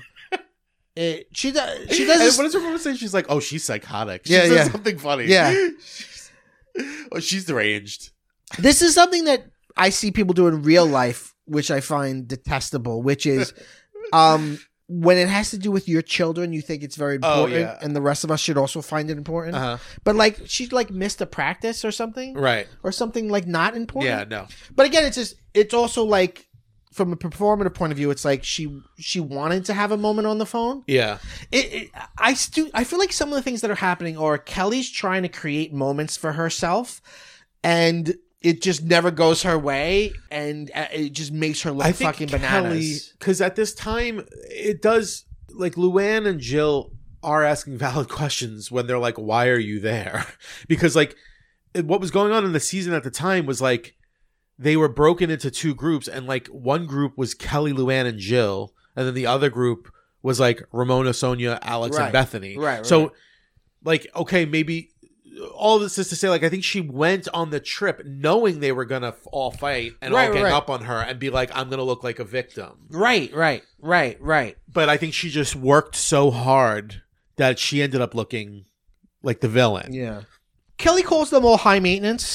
She does. And This, what does her mom say? She's like, "Oh, she's psychotic." She Yeah, says yeah. something funny. Yeah. Oh, she's deranged. This is something that I see people do in real life, which I find detestable. Which is, when it has to do with your children, you think it's very important, and the rest of us should also find it important. Uh-huh. But like, she like missed a practice or something, Right. or something like not important. Yeah. No. But again, it's also like, from a performative point of view, it's like she wanted to have a moment on the phone. Yeah. I feel like some of the things that are happening are Kelly's trying to create moments for herself, and it just never goes her way, and it just makes her look fucking bananas. Because at this time, it does, like, Luann and Jill are asking valid questions when they're like, why are you there? Because, like, what was going on in the season at the time was, like, they were broken into two groups, and, like, one group was Kelly, Luann, and Jill, and then the other group was, like, Ramona, Sonia, Alex, and Bethany. Right. So, like, okay, maybe all this is to say, like, I think she went on the trip knowing they were gonna all fight and all gang up on her and be like, I'm gonna look like a victim. Right. But I think she just worked so hard that she ended up looking like the villain. Yeah. Kelly calls them all high maintenance.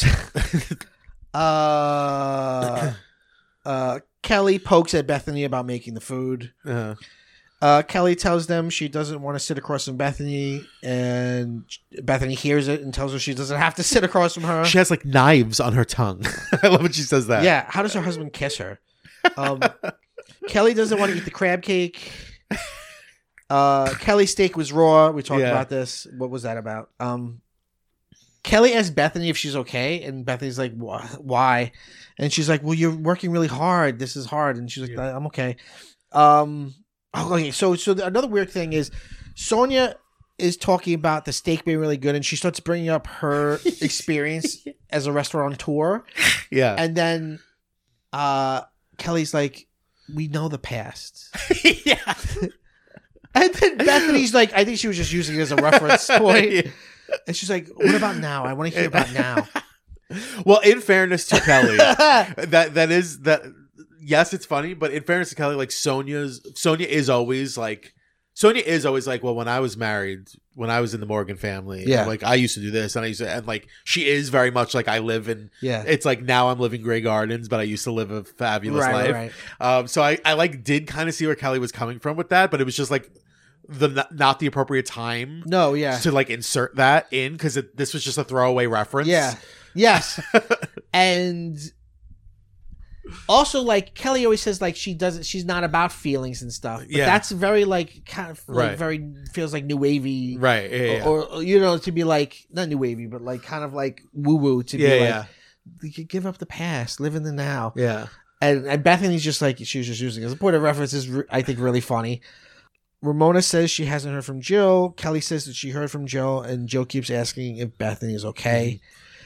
Kelly pokes at Bethany about making the food. Kelly tells them she doesn't want to sit across from Bethany, and Bethany hears it and tells her she doesn't have to sit across from her. She has like knives on her tongue. I love when she says that. Yeah. How does her husband kiss her? Kelly doesn't want to eat the crab cake. Kelly's steak was raw. We talked about this. What was that about? Kelly asks Bethany if she's okay, and Bethany's like, why? And she's like, well, you're working really hard. This is hard. And she's like, I'm okay. Okay, so another weird thing is Sonia is talking about the steak being really good, and she starts bringing up her experience as a restaurateur. Yeah. And then Kelly's like, we know the past. Yeah. And then Bethany's like, I think she was just using it as a reference point. Yeah. And she's like, what about now? I want to hear about now. Well, in fairness to Kelly, that is. Yes, it's funny, but in fairness to Kelly, like Sonia is always like Sonia is always like, well, when I was married, when I was in the Morgan family, Yeah. like I used to do this, and like she is very much like I live in. Yeah. It's like now I'm living Grey Gardens, but I used to live a fabulous life. Right. So I like did kind of see where Kelly was coming from with that, but it was just like not the appropriate time. No, yeah. To like insert that in because this was just a throwaway reference. Yeah. Yes. And also, like Kelly always says, like she's not about feelings and stuff. But that's very like kind of like very feels like new wavy, right? Yeah, or you know, to be like not new wavy, but like kind of like woo woo to be like you could give up the past, live in the now. Yeah. And Bethany's just like she was just using it as a point of reference is I think really funny. Ramona says she hasn't heard from Jill. Kelly says that she heard from Jill, and Jill keeps asking if Bethany is okay.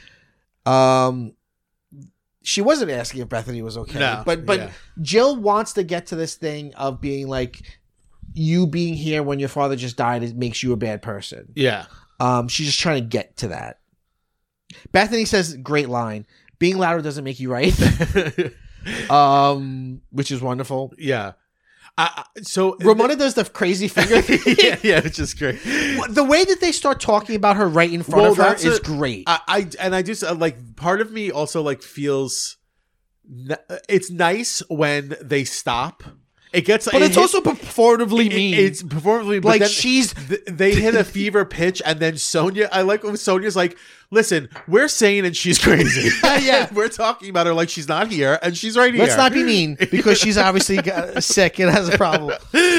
She wasn't asking if Bethany was okay, no, but Jill wants to get to this thing of being like, you being here when your father just died, it makes you a bad person. Yeah. She's just trying to get to that. Bethany says, great line, being louder doesn't make you right. Which is wonderful. Yeah. So Ramona does the crazy finger thing. yeah, which is great. The way that they start talking about her right in front of her is great. I just like part of me also like feels it's nice when they stop. It gets, but it's also performatively mean. It's performatively, but like then they hit a fever pitch, and then Sonia. I like when Sonia's like, "Listen, we're sane and she's crazy. Yeah, we're talking about her like she's not here and she's right here. Let's not be mean because she's obviously sick and has a problem."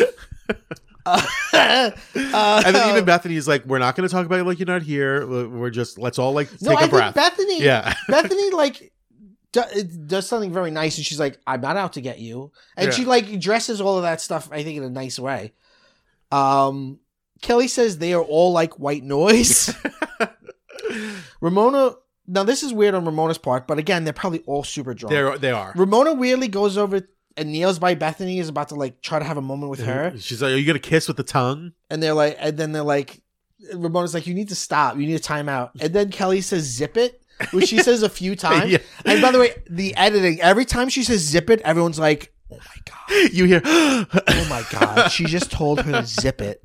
And then even Bethany's like, "We're not going to talk about it like you're not here. We're just let's all like take a breath." Bethany, yeah, Bethany like. Does something very nice, and she's like, "I'm not out to get you," and she like dresses all of that stuff, I think, in a nice way. Kelly says they are all like white noise. Ramona, now this is weird on Ramona's part, but again, they're probably all super drunk. They are. Ramona weirdly goes over and kneels by Bethany, is about to like try to have a moment with her. She's like, "Are you gonna kiss with the tongue?" And they're like, Ramona's like, "You need to stop. You need a timeout." And then Kelly says, "Zip it." Which she says a few times. Yeah. And by the way, the editing, every time she says zip it, everyone's like, oh my God. You hear, oh my God. She just told her to zip it.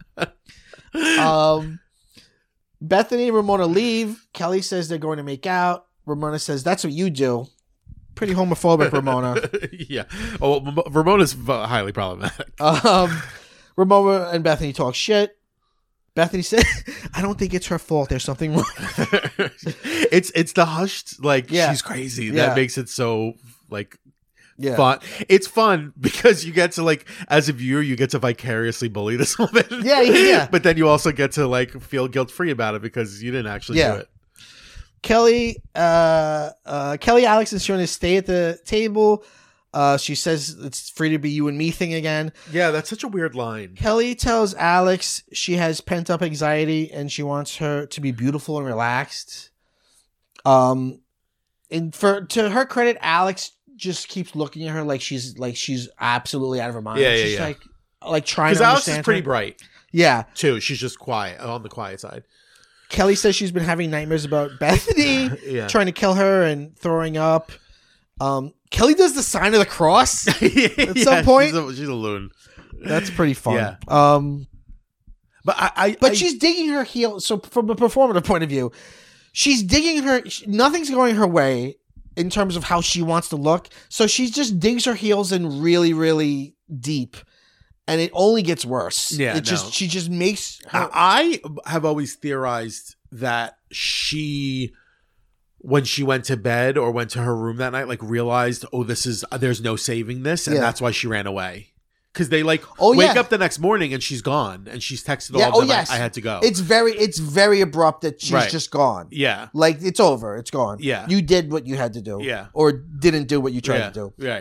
Bethany and Ramona leave. Kelly says they're going to make out. Ramona says, that's what you do. Pretty homophobic, Ramona. Yeah. Oh, Ramona's highly problematic. Ramona and Bethany talk shit. Bethany said, I don't think it's her fault. There's something wrong. It's the hushed, like, she's crazy. That makes it so, like, fun. It's fun because you get to, like, as a viewer, you get to vicariously bully this woman. Yeah. But then you also get to, like, feel guilt-free about it because you didn't actually do it. Kelly, Alex, and Shona stay at the table. She says it's free to be you and me thing again. Yeah, that's such a weird line. Kelly tells Alex she has pent up anxiety and she wants her to be beautiful and relaxed. And to her credit, Alex just keeps looking at her like she's absolutely out of her mind. She's like trying to understand. Because Alex is pretty bright. Yeah. Too. She's just quiet, on the quiet side. Kelly says she's been having nightmares about Bethany trying to kill her and throwing up. Kelly does the sign of the cross at some point. She's a loon. That's pretty fun. Yeah. But she's digging her heel. So from a performative point of view, she's digging her. Nothing's going her way in terms of how she wants to look. So she just digs her heels in really, really deep, and it only gets worse. Yeah. She just makes her. I have always theorized that she, when she went to bed or went to her room that night, like realized, there's no saving this. And that's why she ran away. Cause they wake up the next morning and she's gone and she's texted all of them. I had to go. It's very abrupt that she's just gone. Yeah. Like it's over. It's gone. Yeah. You did what you had to do. Yeah. Or didn't do what you tried to do. Right.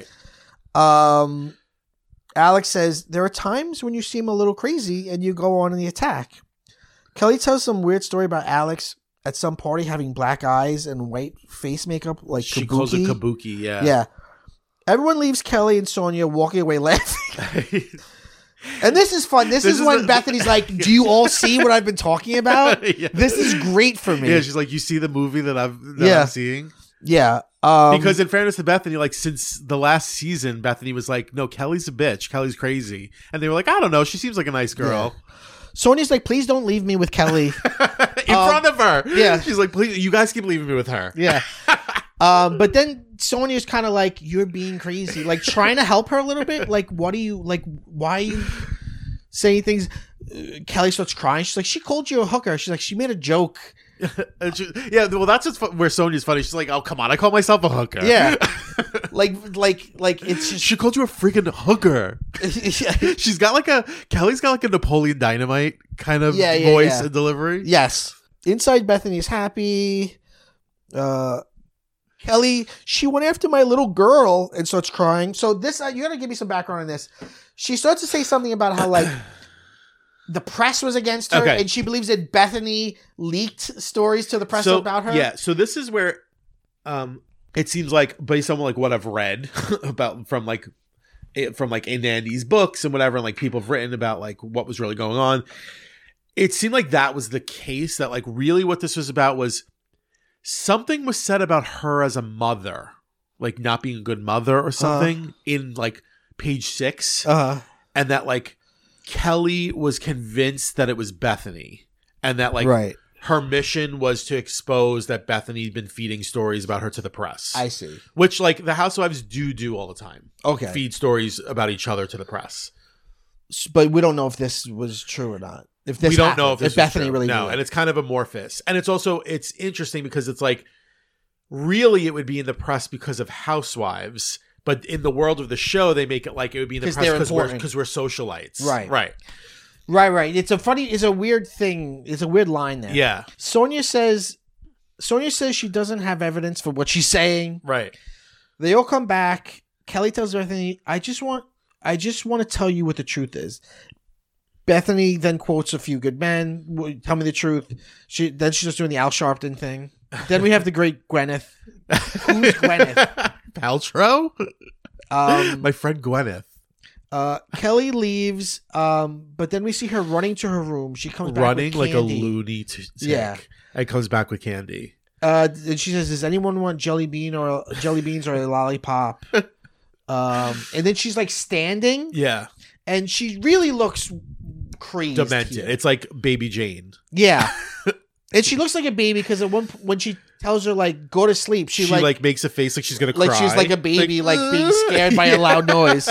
Alex says, there are times when you seem a little crazy and you go on in the attack. Kelly tells some weird story about Alex at some party having black eyes and white face makeup, like she kabuki. calls it kabuki, yeah. Yeah. Everyone leaves Kelly and Sonia walking away laughing. And this is fun. This is when Bethany's like, do you all see what I've been talking about? Yeah. This is great for me. Yeah, she's like, you see the movie that I'm seeing? Yeah. Because in fairness to Bethany, like since the last season, Bethany was like, "No, Kelly's a bitch. Kelly's crazy," and they were like, "I don't know. She seems like a nice girl." Yeah. Sonya's like, "Please don't leave me with Kelly." In front of her. Yeah. She's like, "Please, you guys keep leaving me with her." Yeah. But then Sonya's kind of like, "You're being crazy," like trying to help her a little bit. Like, what are you like? Why are you saying things? Kelly starts crying. She's like, "She called you a hooker." She's like, "She made a joke." Yeah, well, that's what's where Sonya's funny. She's like, "Oh, come on, I call myself a hooker." Yeah, like it's just she called you a freaking hooker. She's got Kelly's got like a Napoleon Dynamite kind of voice and delivery. Yes. Inside, Bethany's happy. Kelly, she went after my little girl and starts crying. So this, you got to give me some background on this. She starts to say something about how like the press was against her, and she believes that Bethany leaked stories to the press about her. Yeah, so this is where it seems like, based on like what I've read about from in Andy's books and whatever, and like people have written about like what was really going on. It seemed like that was the case, that like really what this was about was something was said about her as a mother, like not being a good mother or something in like page 6, and that like Kelly was convinced that it was Bethany, and that like her mission was to expose that Bethany had been feeding stories about her to the press. I see. Which like the housewives do all the time. Okay. Feed stories about each other to the press. But we don't know if this was true or not. If this we don't know if Bethany true. really no, knew it. And it's kind of amorphous. And it's interesting because it's like really it would be in the press because of housewives. But in the world of the show, they make it like it would be in the press because we're socialites. Right. It's a weird thing. It's a weird line there. Yeah. Sonya says she doesn't have evidence for what she's saying. Right. They all come back. Kelly tells Bethany, I just want to tell you what the truth is. Bethany then quotes A Few Good Men. Tell me the truth. She's just doing the Al Sharpton thing. Then we have the great Gwyneth. Who's Gwyneth? Paltrow? My friend Gwyneth. Kelly leaves, but then we see her running to her room. She comes back running with candy. Like a loony tick. Yeah. And comes back with candy. And she says, does anyone want jelly beans or a lollipop? And then she's like standing. Yeah. And she really looks crazy. Demented. It's like Baby Jane. Yeah. And she looks like a baby because when she tells her like go to sleep, she like makes a face like she's gonna cry. Like she's like a baby, like being scared by a loud noise.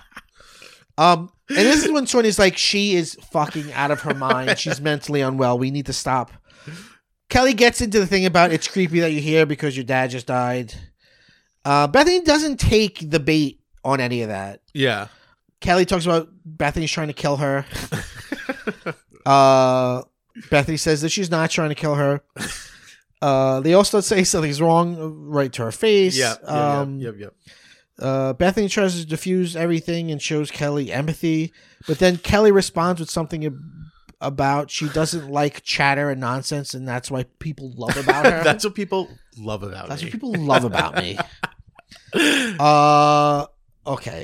And this is when Sonya's like, she is fucking out of her mind. She's mentally unwell. We need to stop. Kelly gets into the thing about it's creepy that you're here because your dad just died. Bethany doesn't take the bait on any of that. Yeah. Kelly talks about Bethany's trying to kill her. Bethany says that she's not trying to kill her. They also say something's wrong right to her face. Yep. Bethany tries to diffuse everything and shows Kelly empathy, but then Kelly responds with something about she doesn't like chatter and nonsense, and that's why people love about her. That's what people love about me. That's what people love about me. Okay.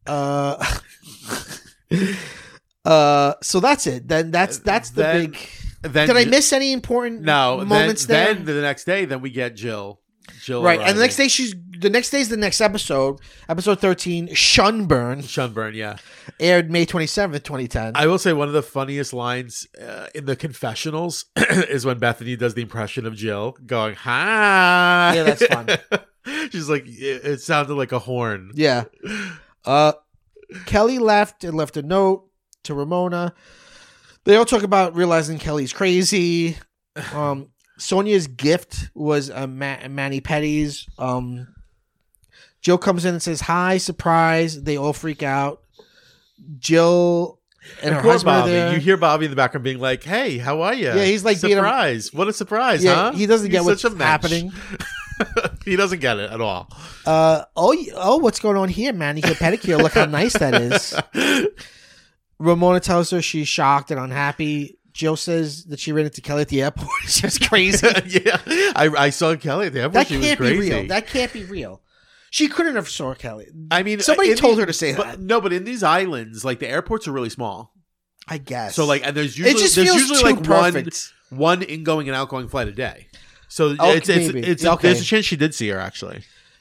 So that's it. Then that's the big. Did I miss any important moments there? Then the next day, we get Jill. Right, arriving. And the next day is the next episode 13, Shunburn, yeah, aired May 27th, 2010. I will say one of the funniest lines in the confessionals is when Bethany does the impression of Jill going, hi. Yeah, that's fun. She's like, it sounded like a horn. Yeah. Kelly left and left a note to Ramona. They all talk about realizing Kelly's crazy. Sonya's gift was a mani pedis. Jill comes in and says, hi, surprise. They all freak out. Jill and her husband Bobby. are there. You hear Bobby in the background being like, hey, how are you? Yeah, he's like surprise. What a surprise, huh? He doesn't get what's happening. He doesn't get it at all. What's going on here? Manicure, pedicure. Look how nice that is. Ramona tells her she's shocked and unhappy. Jill says that she ran into Kelly at the airport. It's just crazy. Yeah, I saw Kelly at the airport. She was crazy. Real. That can't be real. She couldn't have saw Kelly. I mean, somebody told her to say that. No, but in these islands, like the airports are really small. I guess. So like, and there's usually like one ingoing and outgoing flight a day. So maybe. Okay. there's a chance she did see her actually.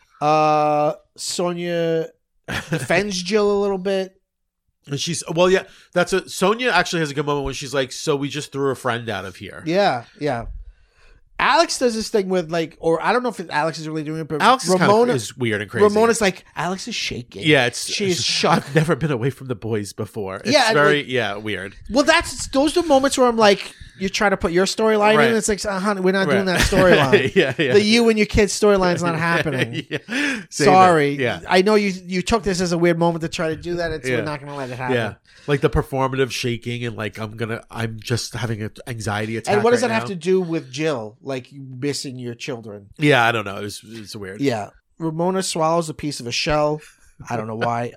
Sonia defends Jill a little bit. And Sonia actually has a good moment when she's like, so we just threw a friend out of here. Yeah. Alex does this thing with or I don't know if Alex is really doing it, but Alex Ramona is weird and crazy. Ramona's like, Alex is shaking. Yeah, she's shocked. I've never been away from the boys before. It's very weird. Well, those are the moments where I'm like, you try to put your storyline in, and it's like, honey, we're not doing that storyline. Yeah. The you and your kids storyline's not happening. Yeah. Sorry. Yeah. I know you took this as a weird moment to try to do that. We're not going to let it happen. Yeah. Like the performative shaking and like I'm just having an anxiety attack. And what does that now. have to do with Jill? Like you missing your children? Yeah, I don't know. It's weird. Yeah. Ramona swallows a piece of a shell. I don't know why.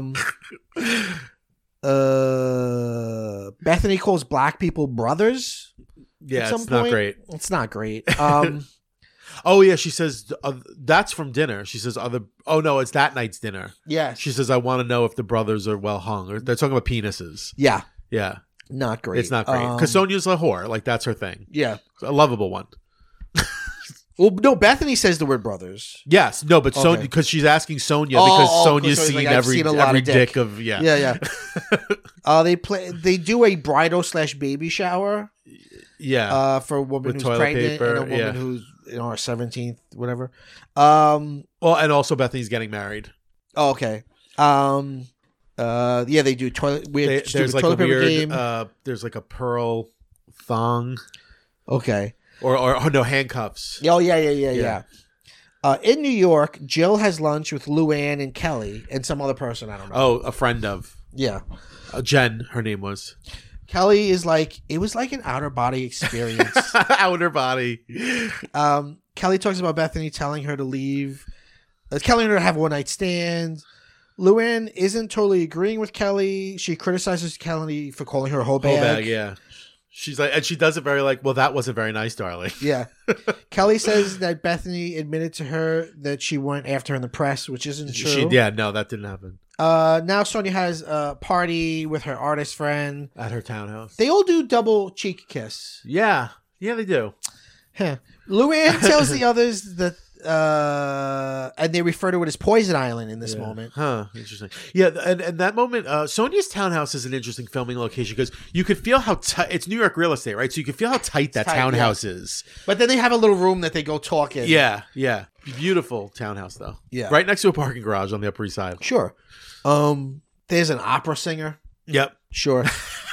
Bethany calls black people brothers. Yeah, it's not great. It's not great. Oh yeah, she says that's from dinner. She says oh no, it's that night's dinner. Yeah. She says I want to know if the brothers are well hung. Or they're talking about penises. Yeah. Yeah. Not great. It's not great. Because Sonia's a whore. Like that's her thing. Yeah. A lovable one. Well, no, Bethany says the word brothers. Yes. No, but Sonia, because she's asking Sonia because Sonia's seen every dick of Yeah. They do a bridal/baby shower. Yeah. For a woman with who's pregnant paper, and a woman who's her 17th, whatever. Well, and also Bethany's getting married. Oh, okay. They do toilet. There's like a weird game. There's like a pearl thong. Okay. Or no, handcuffs. Oh yeah. In New York, Jill has lunch with Luann and Kelly and some other person I don't know. Oh, a friend of. Yeah. Jen, her name was. Kelly is like, it was like an outer body experience. Outer body. Kelly talks about Bethany telling her to leave. Telling her to have a one-night stand. Luann isn't totally agreeing with Kelly. She criticizes Kelly for calling her a hoe bag. Yeah. She's like, and she does it very like, well, that wasn't very nice, darling. Yeah. Kelly says that Bethany admitted to her that she went after her in the press, which isn't true. No, that didn't happen. Now Sonia has a party with her artist friend. At her townhouse. They all do double cheek kiss. Yeah. Yeah, they do. Luann tells the others that and they refer to it as Poison Island in this moment. Huh. Interesting. Yeah, and that moment, Sonia's townhouse is an interesting filming location because you could feel how tight. It's New York real estate, right? So you can feel how tight that townhouse is. But then they have a little room that they go talk in. Yeah. Beautiful townhouse, though. Yeah. Right next to a parking garage on the Upper East Side. Sure. There's an opera singer. Yep. Sure.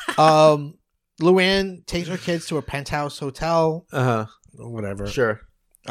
Luann takes her kids to a penthouse hotel. Whatever. Sure.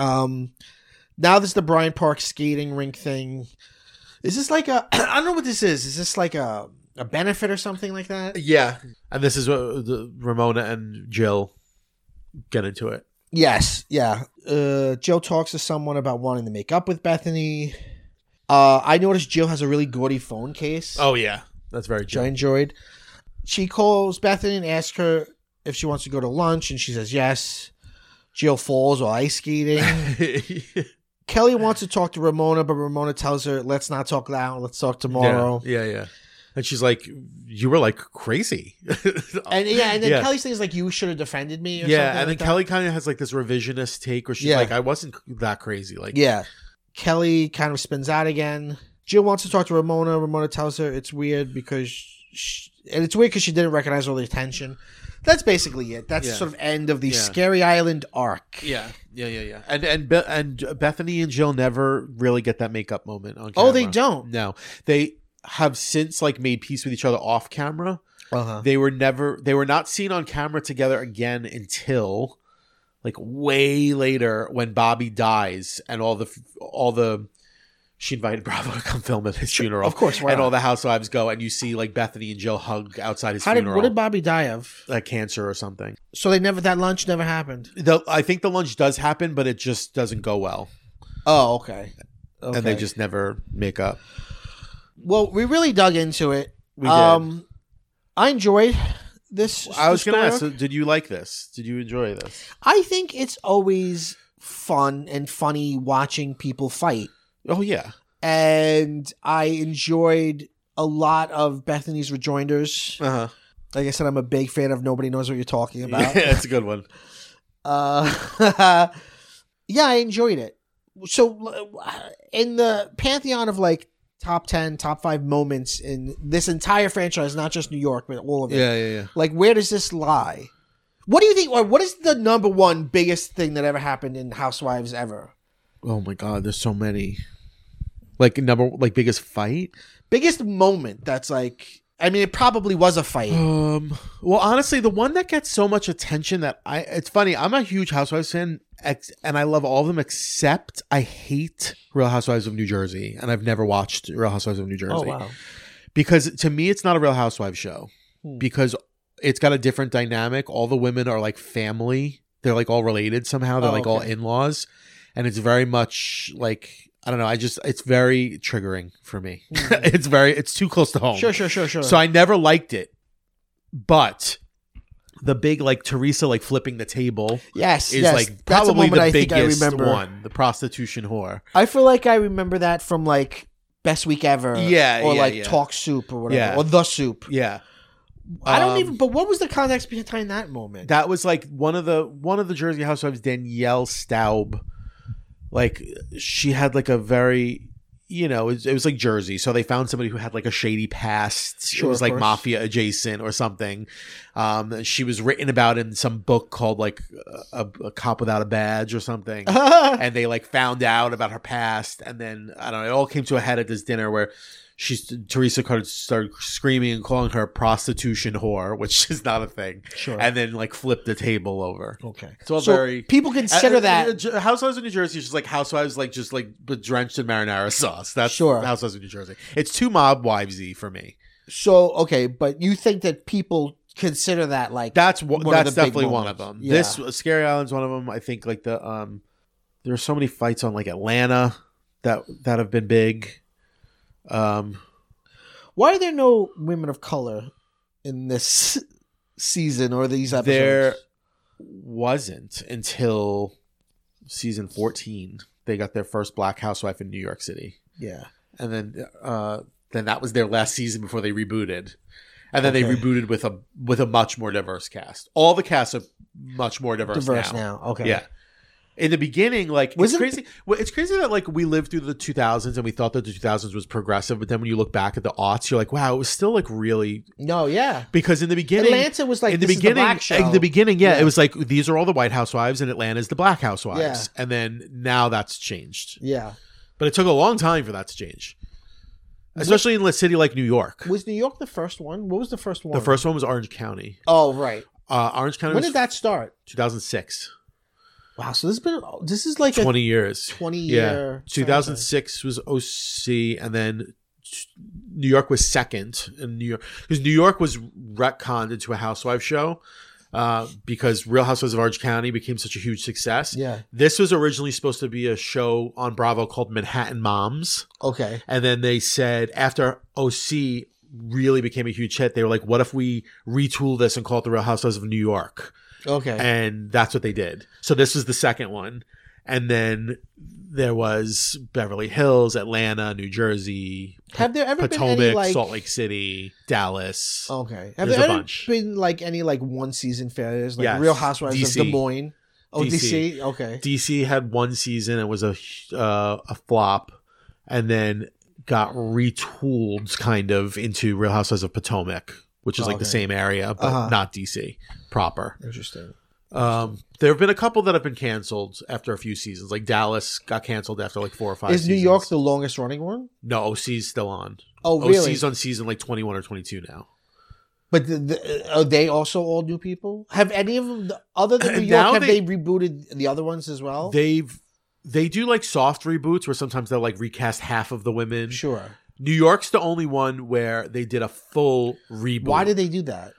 Now there's the Bryant Park skating rink thing. Is this like I don't know what this is. Is this like a benefit or something like that? Yeah. And this is what Ramona and Jill get into it. Yes. Yeah. Jill talks to someone about wanting to make up with Bethany. I noticed Jill has a really gaudy phone case. Oh, yeah. That's very Jill. Which I enjoyed. She calls Bethany and asks her if she wants to go to lunch, and she says yes. Jill falls while ice skating. Kelly wants to talk to Ramona, but Ramona tells her, let's not talk now. Let's talk tomorrow. Yeah. And she's like, you were like crazy. and then Kelly says like, you should have defended me. Or something and then like Kelly kind of has like this revisionist take where she's like, I wasn't that crazy. Like, yeah. Kelly kind of spins out again. Jill wants to talk to Ramona. Ramona tells her it's weird because she didn't recognize all the attention. That's basically it. That's the sort of end of the Scary Island arc. Yeah. And Bethany and Jill never really get that makeup moment on camera. Oh, they don't? No. They have since like made peace with each other off camera. Uh-huh. They were not seen on camera together again until like way later when Bobby dies and all the she invited Bravo to come film at his funeral. Of course, and all the housewives go, and you see like Bethany and Jill hug outside his funeral. What did Bobby die of? Like cancer or something. So that lunch never happened. I think the lunch does happen, but it just doesn't go well. Oh, okay. And they just never make up. Well, we really dug into it. We did. I enjoyed this. I was going to ask, so did you like this? Did you enjoy this? I think it's always fun and funny watching people fight. Oh, yeah. And I enjoyed a lot of Bethany's rejoinders. Uh-huh. Like I said, I'm a big fan of Nobody Knows What You're Talking About. Yeah, that's a good one. Yeah, I enjoyed it. So in the pantheon of like top 10, top 5 moments in this entire franchise, not just New York, but all of it. Yeah. Like, where does this lie? What do you think, or what is the number one biggest thing that ever happened in Housewives ever? Oh my God, there's so many. Biggest fight? Biggest moment that's like, I mean, it probably was a fight. Well, honestly, the one that gets so much attention it's funny, I'm a huge Housewives fan, and I love all of them except I hate Real Housewives of New Jersey, and I've never watched Real Housewives of New Jersey. Oh, wow. Because to me, it's not a Real Housewives show. Because it's got a different dynamic. All the women are like family. They're like all related somehow. They're all in-laws. And it's very much like, I don't know. It's very triggering for me. It's too close to home. Sure. So I never liked it. But the big like Teresa like flipping the table is like probably the biggest one. The prostitution whore. I feel like I remember that from like Best Week Ever. Or Talk Soup or whatever. Yeah. Or The Soup. Yeah. I don't even. But what was the context behind that moment? That was like one of the Jersey Housewives, Danielle Staub. Like she had like a very, it was like Jersey. So they found somebody who had like a shady past. Sure, it was like mafia adjacent or something. She was written about in some book called like a Cop Without a Badge or something. And they like found out about her past. And then I don't know. It all came to a head at this dinner where Teresa started screaming and calling her a prostitution whore, which is not a thing. Sure. And then like flipped the table over. Okay. It's all very people consider that Housewives of New Jersey is just like Housewives just drenched in marinara sauce. That's Housewives of New Jersey. It's too mob wivesy for me. So okay, but you think that people consider that like that's definitely one of them. Yeah. This Scary Island's one of them. I think like the there are so many fights on like Atlanta that have been big. Why are there no women of color in this season or these episodes? There wasn't until season 14. They got their first black housewife in New York City. Yeah. And then that was their last season before they rebooted. And then they rebooted with a much more diverse cast. All the casts are much more diverse now. Okay. Yeah. In the beginning, like crazy. Well, it's crazy that like we lived through the 2000s and we thought that the 2000s was progressive, but then when you look back at the aughts, you're like, wow, it was still like really. No, yeah. Because in the beginning, Atlanta was like in the beginning, it was like these are all the white housewives and Atlanta's the black housewives, yeah. And then now that's changed. Yeah, but it took a long time for that to change, especially in a city like New York. Was New York the first one? What was the first one? The first one was Orange County. Oh, right. Orange County. When did that start? 2006. Wow, so this is like 20 years. 20 year. 2006 was OC, and then New York was second in New York because New York was retconned into a housewife show because Real Housewives of Orange County became such a huge success. Yeah, this was originally supposed to be a show on Bravo called Manhattan Moms. Okay, and then they said after OC really became a huge hit, they were like, "What if we retool this and call it the Real Housewives of New York?" Okay. And that's what they did. So this was the second one. And then there was Beverly Hills, Atlanta, New Jersey. Have there ever Potomac, been any like Salt Lake City, Dallas. Okay. Have there ever been like any like one season failures? Like Real Housewives DC. of Des Moines? Oh, DC. Okay. DC had one season. It was a flop. And then got retooled kind of into Real Housewives of Potomac, which is like the same area, but not DC proper. Interesting. There have been a couple that have been canceled after a few seasons. Like Dallas got canceled after like 4 or 5 seasons. Is New York the longest running one? No, OC's still on. Oh, really? OC's on season like 21 or 22 now. But are they also all new people? Have any of them, other than New York, have they rebooted the other ones as well? They do like soft reboots where sometimes they'll like recast half of the women. Sure. New York's the only one where they did a full reboot. Why did they do that?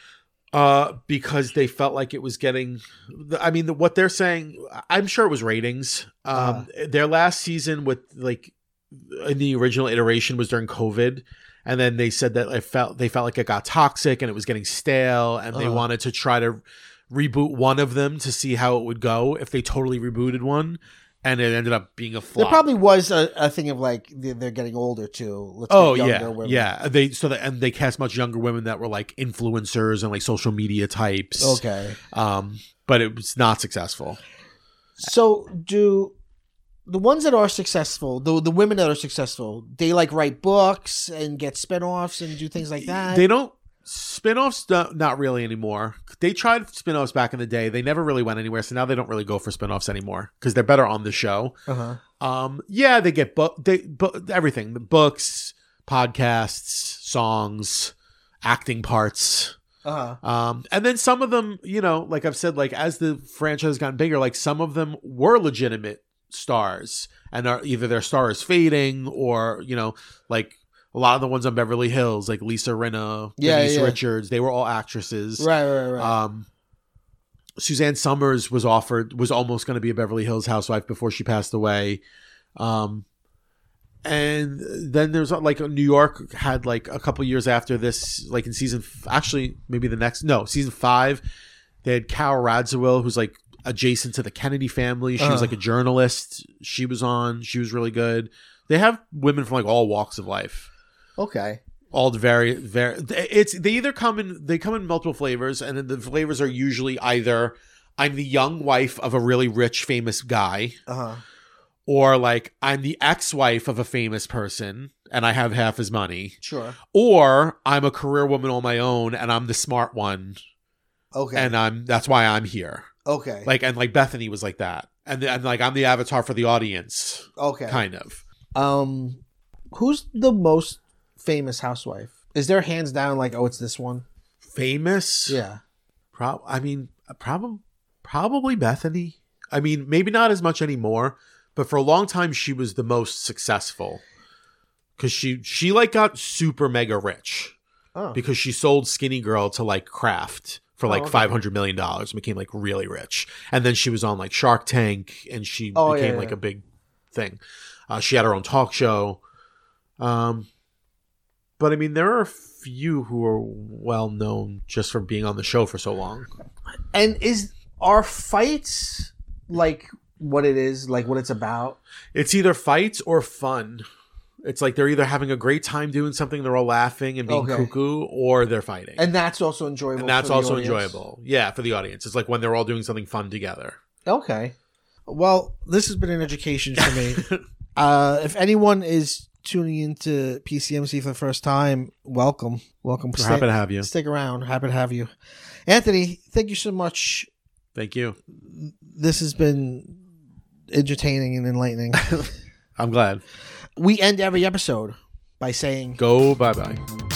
Because they felt like it was getting. I mean, what they're saying, I'm sure it was ratings. Their last season with like in the original iteration was during COVID, and then they said that they felt like it got toxic and it was getting stale, and they wanted to try to reboot one of them to see how it would go if they totally rebooted one. And it ended up being a flop. There probably was a thing of like they're getting older too. Let's get younger women. Yeah. They cast much younger women that were like influencers and like social media types. Okay. But it was not successful. So do the ones that are successful, the women that are successful, they like write books and get spinoffs and do things like that? They don't. Spinoffs, not really anymore. They tried spinoffs back in the day. They never really went anywhere. So now they don't really go for spinoffs anymore because they're better on the show. Yeah, they get everything: the books, podcasts, songs, acting parts. And then some of them, like I've said, like as the franchise has gotten bigger, like some of them were legitimate stars, and are either their star is fading or like. A lot of the ones on Beverly Hills, like Lisa Rinna, Denise Richards, they were all actresses. Right. Suzanne Summers was almost going to be a Beverly Hills housewife before she passed away. And then there's like New York had like a couple years after this, like in season 5, they had Carol Radziwill, who's like adjacent to the Kennedy family. She was like a journalist. She was really good. They have women from like all walks of life. Okay. All the very they come in multiple flavors, and then the flavors are usually either I'm the young wife of a really rich famous guy, or like I'm the ex-wife of a famous person and I have half his money. Sure. Or I'm a career woman on my own and I'm the smart one. Okay. And that's why I'm here. Okay. Like Bethany was like that, and like I'm the avatar for the audience. Okay. Kind of. Who's the most famous housewife? Is there hands down like, oh, it's this one? Famous? Yeah. Probably Bethany. I mean, maybe not as much anymore, but for a long time she was the most successful because she like got super mega rich because she sold Skinny Girl to like Kraft for like $500 million and became like really rich. And then she was on like Shark Tank and she became like a big thing. She had her own talk show. But I mean, there are a few who are well known just for being on the show for so long. And are fights like what it is, like what it's about? It's either fights or fun. It's like they're either having a great time doing something, they're all laughing and being cuckoo, or they're fighting. And that's also enjoyable. And that's also enjoyable. Yeah, for the audience. It's like when they're all doing something fun together. Okay. Well, this has been an education for me. If anyone is tuning into PCMC for the first time, welcome. We're happy to have you. Stick around. Happy to have you. Anthony, thank you so much. Thank you. This has been entertaining and enlightening. I'm glad. We end every episode by saying, go bye-bye.